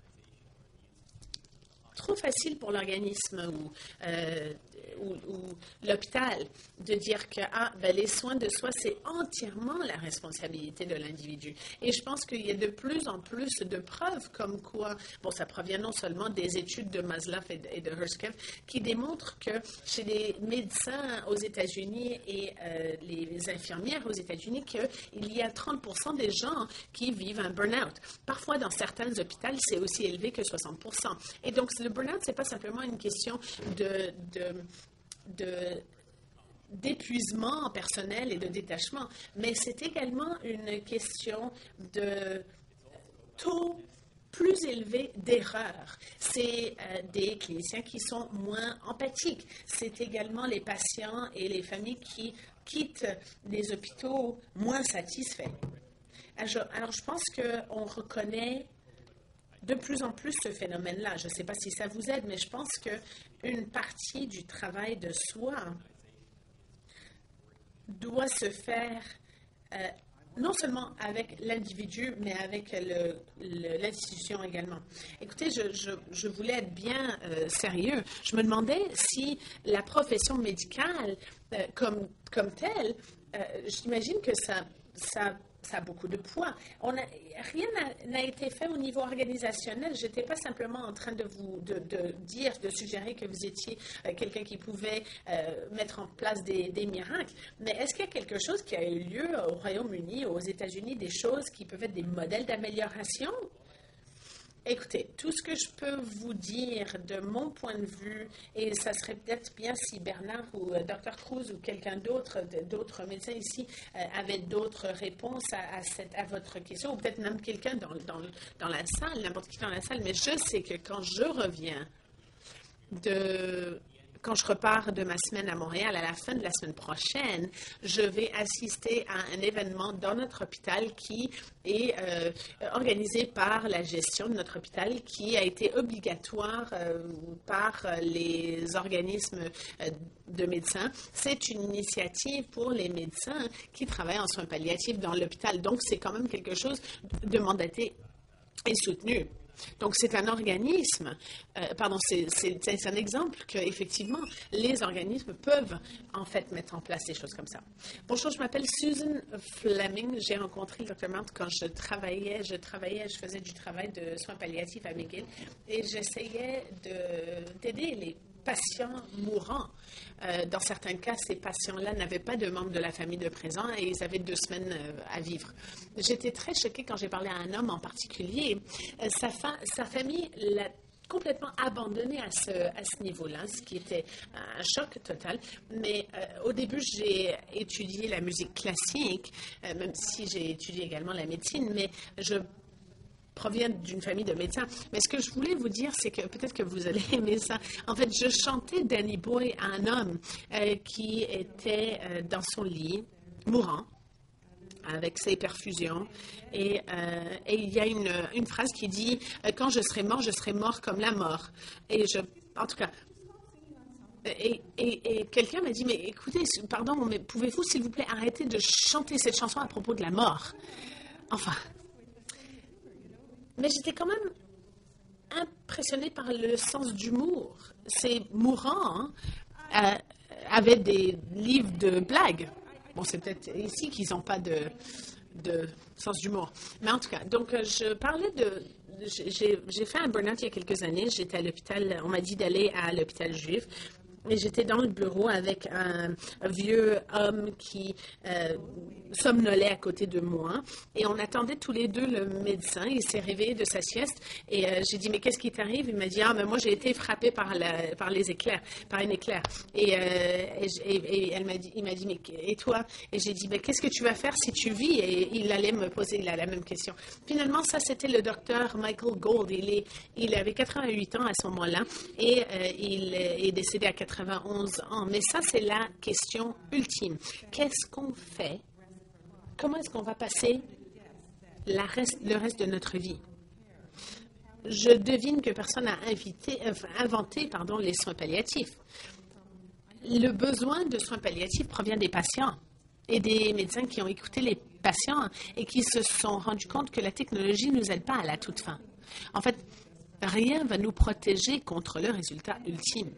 [SPEAKER 2] trop facile pour l'organisme ou, euh, ou, ou l'hôpital de dire que ah, ben, les soins de soi, c'est entièrement la responsabilité de l'individu. Et je pense qu'il y a de plus en plus de preuves comme quoi, bon, ça provient non seulement des études de Maslow et de, et de Herskev, qui démontrent que chez les médecins aux États-Unis et euh, les infirmières aux États-Unis, qu'il y a trente pour cent des gens qui vivent un burn-out. Parfois, dans certains hôpitaux, c'est aussi élevé que soixante pour cent. Et donc, le burn-out, ce n'est pas simplement une question de, de, de, d'épuisement personnel et de détachement, mais c'est également une question de taux plus élevé d'erreurs. C'est euh, des cliniciens qui sont moins empathiques. C'est également les patients et les familles qui quittent les hôpitaux moins satisfaits. Alors, alors je pense qu'on reconnaît de plus en plus ce phénomène-là. Je ne sais pas si ça vous aide, mais je pense qu'une partie du travail de soi doit se faire euh, non seulement avec l'individu, mais avec le, le, l'institution également. Écoutez, je, je, je voulais être bien euh, sérieux. Je me demandais si la profession médicale euh, comme, comme telle, euh, j'imagine que ça... ça Ça a beaucoup de poids. On a, rien n'a été fait au niveau organisationnel. Je n'étais pas simplement en train de vous de, de dire, de suggérer que vous étiez euh, quelqu'un qui pouvait euh, mettre en place des, des miracles. Mais est-ce qu'il y a quelque chose qui a eu lieu au Royaume-Uni, aux États-Unis, des choses qui peuvent être des modèles d'amélioration? Écoutez, tout ce que je peux vous dire de mon point de vue, et ça serait peut-être bien si Bernard ou euh, docteur Cruz ou quelqu'un d'autre, d'autres médecins ici, euh, avaient d'autres réponses à, à, cette, à votre question, ou peut-être même quelqu'un dans, dans, dans la salle, n'importe qui dans la salle, mais je sais que quand je reviens de... Quand je repars de ma semaine à Montréal, à la fin de la semaine prochaine, je vais assister à un événement dans notre hôpital qui est euh, organisé par la gestion de notre hôpital, qui a été obligatoire euh, par les organismes euh, de médecins. C'est une initiative pour les médecins qui travaillent en soins palliatifs dans l'hôpital. Donc, c'est quand même quelque chose de mandaté et soutenu. Donc, c'est un organisme, euh, pardon, c'est, c'est, c'est un exemple qu'effectivement, les organismes peuvent en fait mettre en place des choses comme ça. Bonjour, je m'appelle Susan Fleming. J'ai rencontré le docteur Mount quand je travaillais, je travaillais, je faisais du travail de soins palliatifs à McGill et j'essayais de, d'aider les patients mourants. Euh, dans certains cas, ces patients-là n'avaient pas de membres de la famille de présent et ils avaient deux semaines euh, à vivre. J'étais très choquée quand j'ai parlé à un homme en particulier. Euh, sa, fa- sa famille l'a complètement abandonné à ce, à ce niveau-là, ce qui était un choc total. Mais euh, au début, j'ai étudié la musique classique, euh, même si j'ai étudié également la médecine, mais je provient d'une famille de médecins. Mais ce que je voulais vous dire, c'est que peut-être que vous allez aimer ça. En fait, je chantais Danny Boy à un homme euh, qui était euh, dans son lit, mourant, avec ses perfusions. Et, euh, et il y a une, une phrase qui dit euh, « Quand je serai mort, je serai mort comme la mort ». Et je, en tout cas, et, et, et quelqu'un m'a dit « Mais écoutez, pardon, mais pouvez-vous, s'il vous plaît, arrêter de chanter cette chanson à propos de la mort ?» Enfin, mais j'étais quand même impressionnée par le sens d'humour. Ces mourants hein, euh, avaient des livres de blagues. Bon, c'est peut-être ici qu'ils n'ont pas de, de sens d'humour. Mais en tout cas, donc je parlais de... J'ai, j'ai fait un burn-out il y a quelques années. J'étais à l'hôpital, on m'a dit d'aller à l'hôpital juif. Et j'étais dans le bureau avec un, un vieux homme qui euh, somnolait à côté de moi. Et on attendait tous les deux le médecin. Il s'est réveillé de sa sieste. Et euh, j'ai dit, mais qu'est-ce qui t'arrive? Il m'a dit, ah, mais moi, j'ai été frappé par, la, par les éclairs, par un éclair. Et, euh, et, et, et elle m'a dit, il m'a dit, mais et toi? Et j'ai dit, mais qu'est-ce que tu vas faire si tu vis? Et il allait me poser la, la même question. Finalement, ça, c'était le docteur Michael Gold. Il, est, il avait quatre-vingt-huit ans à ce moment-là. Et euh, il est décédé à quatre-vingt-onze ans. Mais ça, c'est la question ultime. Qu'est-ce qu'on fait? Comment est-ce qu'on va passer la reste, le reste de notre vie? Je devine que personne n'a invité, euh, inventé pardon, les soins palliatifs. Le besoin de soins palliatifs provient des patients et des médecins qui ont écouté les patients et qui se sont rendus compte que la technologie ne nous aide pas à la toute fin. En fait, rien ne va nous protéger contre le résultat ultime.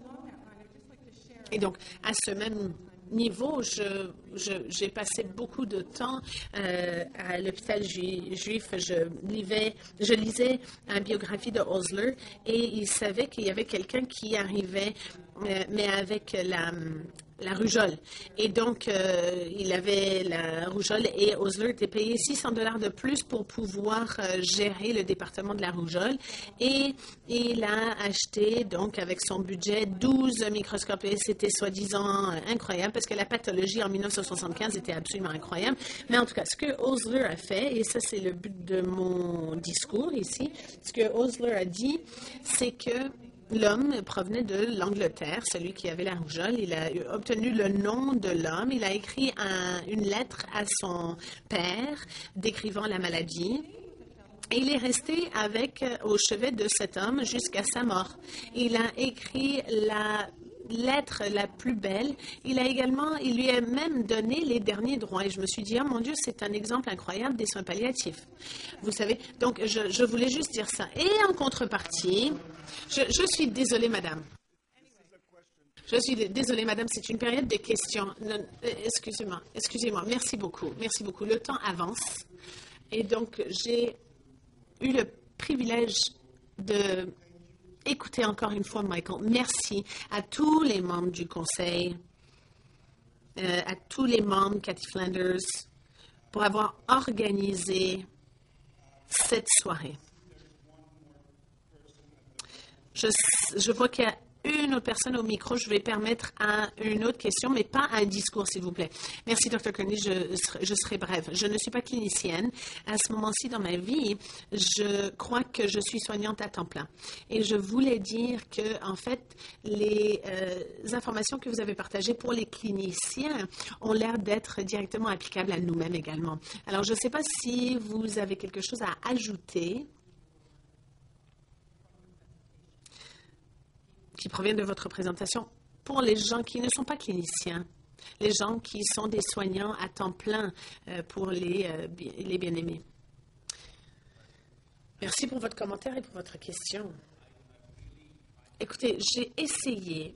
[SPEAKER 2] Et donc, à ce même niveau, je, je, j'ai passé beaucoup de temps euh, à l'hôpital ju- juif. Je lisais, je lisais une biographie de Osler et il savait qu'il y avait quelqu'un qui arrivait, euh, mais avec la, la rougeole. Et donc, euh, il avait la rougeole et Osler était payé six cents dollars de plus pour pouvoir euh, gérer le département de la rougeole. Et il a acheté, donc, avec son budget, douze microscopes. Et c'était soi-disant euh, incroyable parce que la pathologie en dix-neuf cent soixante-quinze était absolument incroyable. Mais en tout cas, ce que Osler a fait, et ça, c'est le but de mon discours ici, ce que Osler a dit, c'est que l'homme provenait de l'Angleterre, celui qui avait la rougeole. Il a obtenu le nom de l'homme. Il a écrit un, une lettre à son père décrivant la maladie. Et il est resté avec, au chevet de cet homme jusqu'à sa mort. Il a écrit la lettre la plus belle. Il a également, il lui a même donné les derniers droits. Et je me suis dit, oh mon Dieu, c'est un exemple incroyable des soins palliatifs. Vous savez, donc je, je voulais juste dire ça. Et en contrepartie, je, je suis désolée, madame. Je suis désolée, madame, c'est une période de questions. Non, excusez-moi, excusez-moi. Merci beaucoup, merci beaucoup. Le temps avance. Et donc, j'ai eu le privilège de écouter encore une fois Michael. Merci à tous les membres du conseil, euh, à tous les membres, Cathy Flanders, pour avoir organisé cette soirée. Je, je vois qu'il y a une autre personne au micro. Je vais permettre à une autre question, mais pas un discours, s'il vous plaît. Merci, docteur Kearney. Je, je serai brève. Je ne suis pas clinicienne. À ce moment-ci dans ma vie, je crois que je suis soignante à temps plein. Et je voulais dire que, en fait, les euh, informations que vous avez partagées pour les cliniciens ont l'air d'être directement applicables à nous-mêmes également. Alors, je ne sais pas si vous avez quelque chose à ajouter qui provient de votre présentation, pour les gens qui ne sont pas cliniciens, les gens qui sont des soignants à temps plein euh, pour les, euh, les bien-aimés. Merci pour votre commentaire et pour votre question. Écoutez, j'ai essayé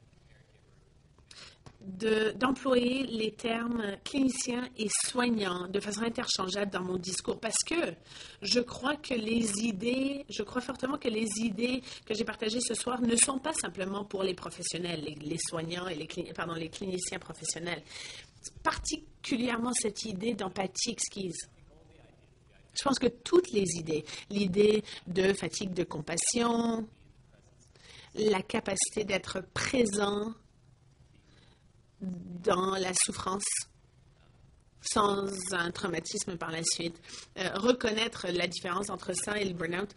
[SPEAKER 2] de, d'employer les termes cliniciens et soignants de façon interchangeable dans mon discours parce que je crois que les idées, je crois fortement que les idées que j'ai partagées ce soir ne sont pas simplement pour les professionnels, les, les soignants et les, pardon, les cliniciens professionnels. Particulièrement cette idée d'empathie exquise. Je pense que toutes les idées, l'idée de fatigue de compassion, la capacité d'être présent dans la souffrance sans un traumatisme par la suite. Euh, reconnaître la différence entre ça et le burn-out.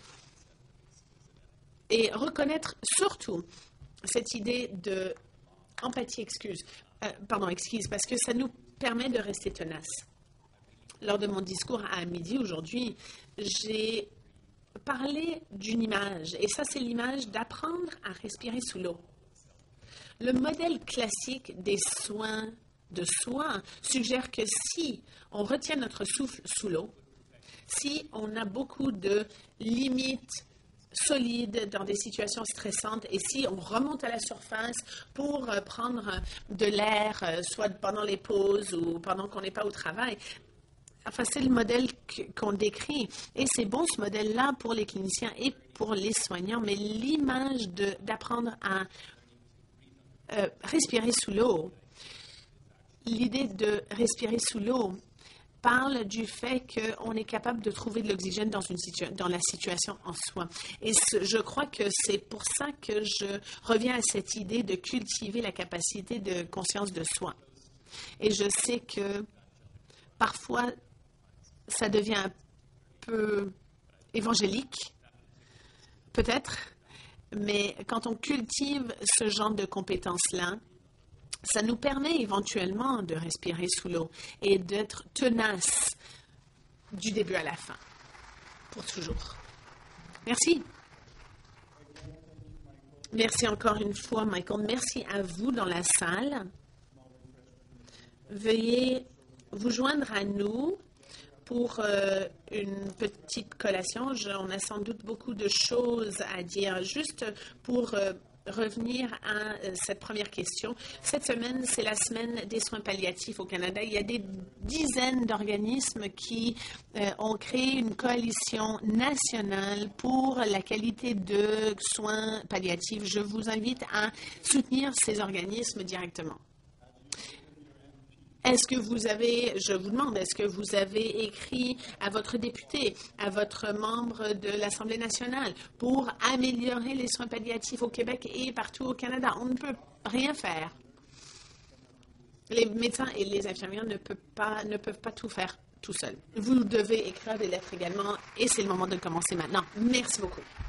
[SPEAKER 2] Et reconnaître surtout cette idée de empathie, excuse, euh, pardon, excuse, parce que ça nous permet de rester tenaces. Lors de mon discours à midi aujourd'hui, j'ai parlé d'une image, et ça c'est l'image d'apprendre à respirer sous l'eau. Le modèle classique des soins de soi suggère que si on retient notre souffle sous l'eau, si on a beaucoup de limites solides dans des situations stressantes et si on remonte à la surface pour euh, prendre de l'air, euh, soit pendant les pauses ou pendant qu'on n'est pas au travail, enfin c'est le modèle qu'on décrit et c'est bon ce modèle-là pour les cliniciens et pour les soignants, mais l'image de, d'apprendre à euh, respirer sous l'eau, l'idée de respirer sous l'eau parle du fait qu'on est capable de trouver de l'oxygène dans, une situa- dans la situation en soi. Et ce, je crois que c'est pour ça que je reviens à cette idée de cultiver la capacité de conscience de soi. Et je sais que parfois, ça devient un peu évangélique, peut-être, mais quand on cultive ce genre de compétences-là, ça nous permet éventuellement de respirer sous l'eau et d'être tenace du début à la fin, pour toujours. Merci. Merci encore une fois, Michael. Merci à vous dans la salle. Veuillez vous joindre à nous pour euh, une petite collation. Je, on a sans doute beaucoup de choses à dire. Juste pour euh, revenir à euh, cette première question. Cette semaine, c'est la semaine des soins palliatifs au Canada. Il y a des dizaines d'organismes qui euh, ont créé une coalition nationale pour la qualité de soins palliatifs. Je vous invite à soutenir ces organismes directement. Est-ce que vous avez, je vous demande, est-ce que vous avez écrit à votre député, à votre membre de l'Assemblée nationale pour améliorer les soins palliatifs au Québec et partout au Canada? On ne peut rien faire. Les médecins et les infirmières ne peuvent pas, ne peuvent pas tout faire tout seuls. Vous devez écrire des lettres également et c'est le moment de commencer maintenant. Merci beaucoup.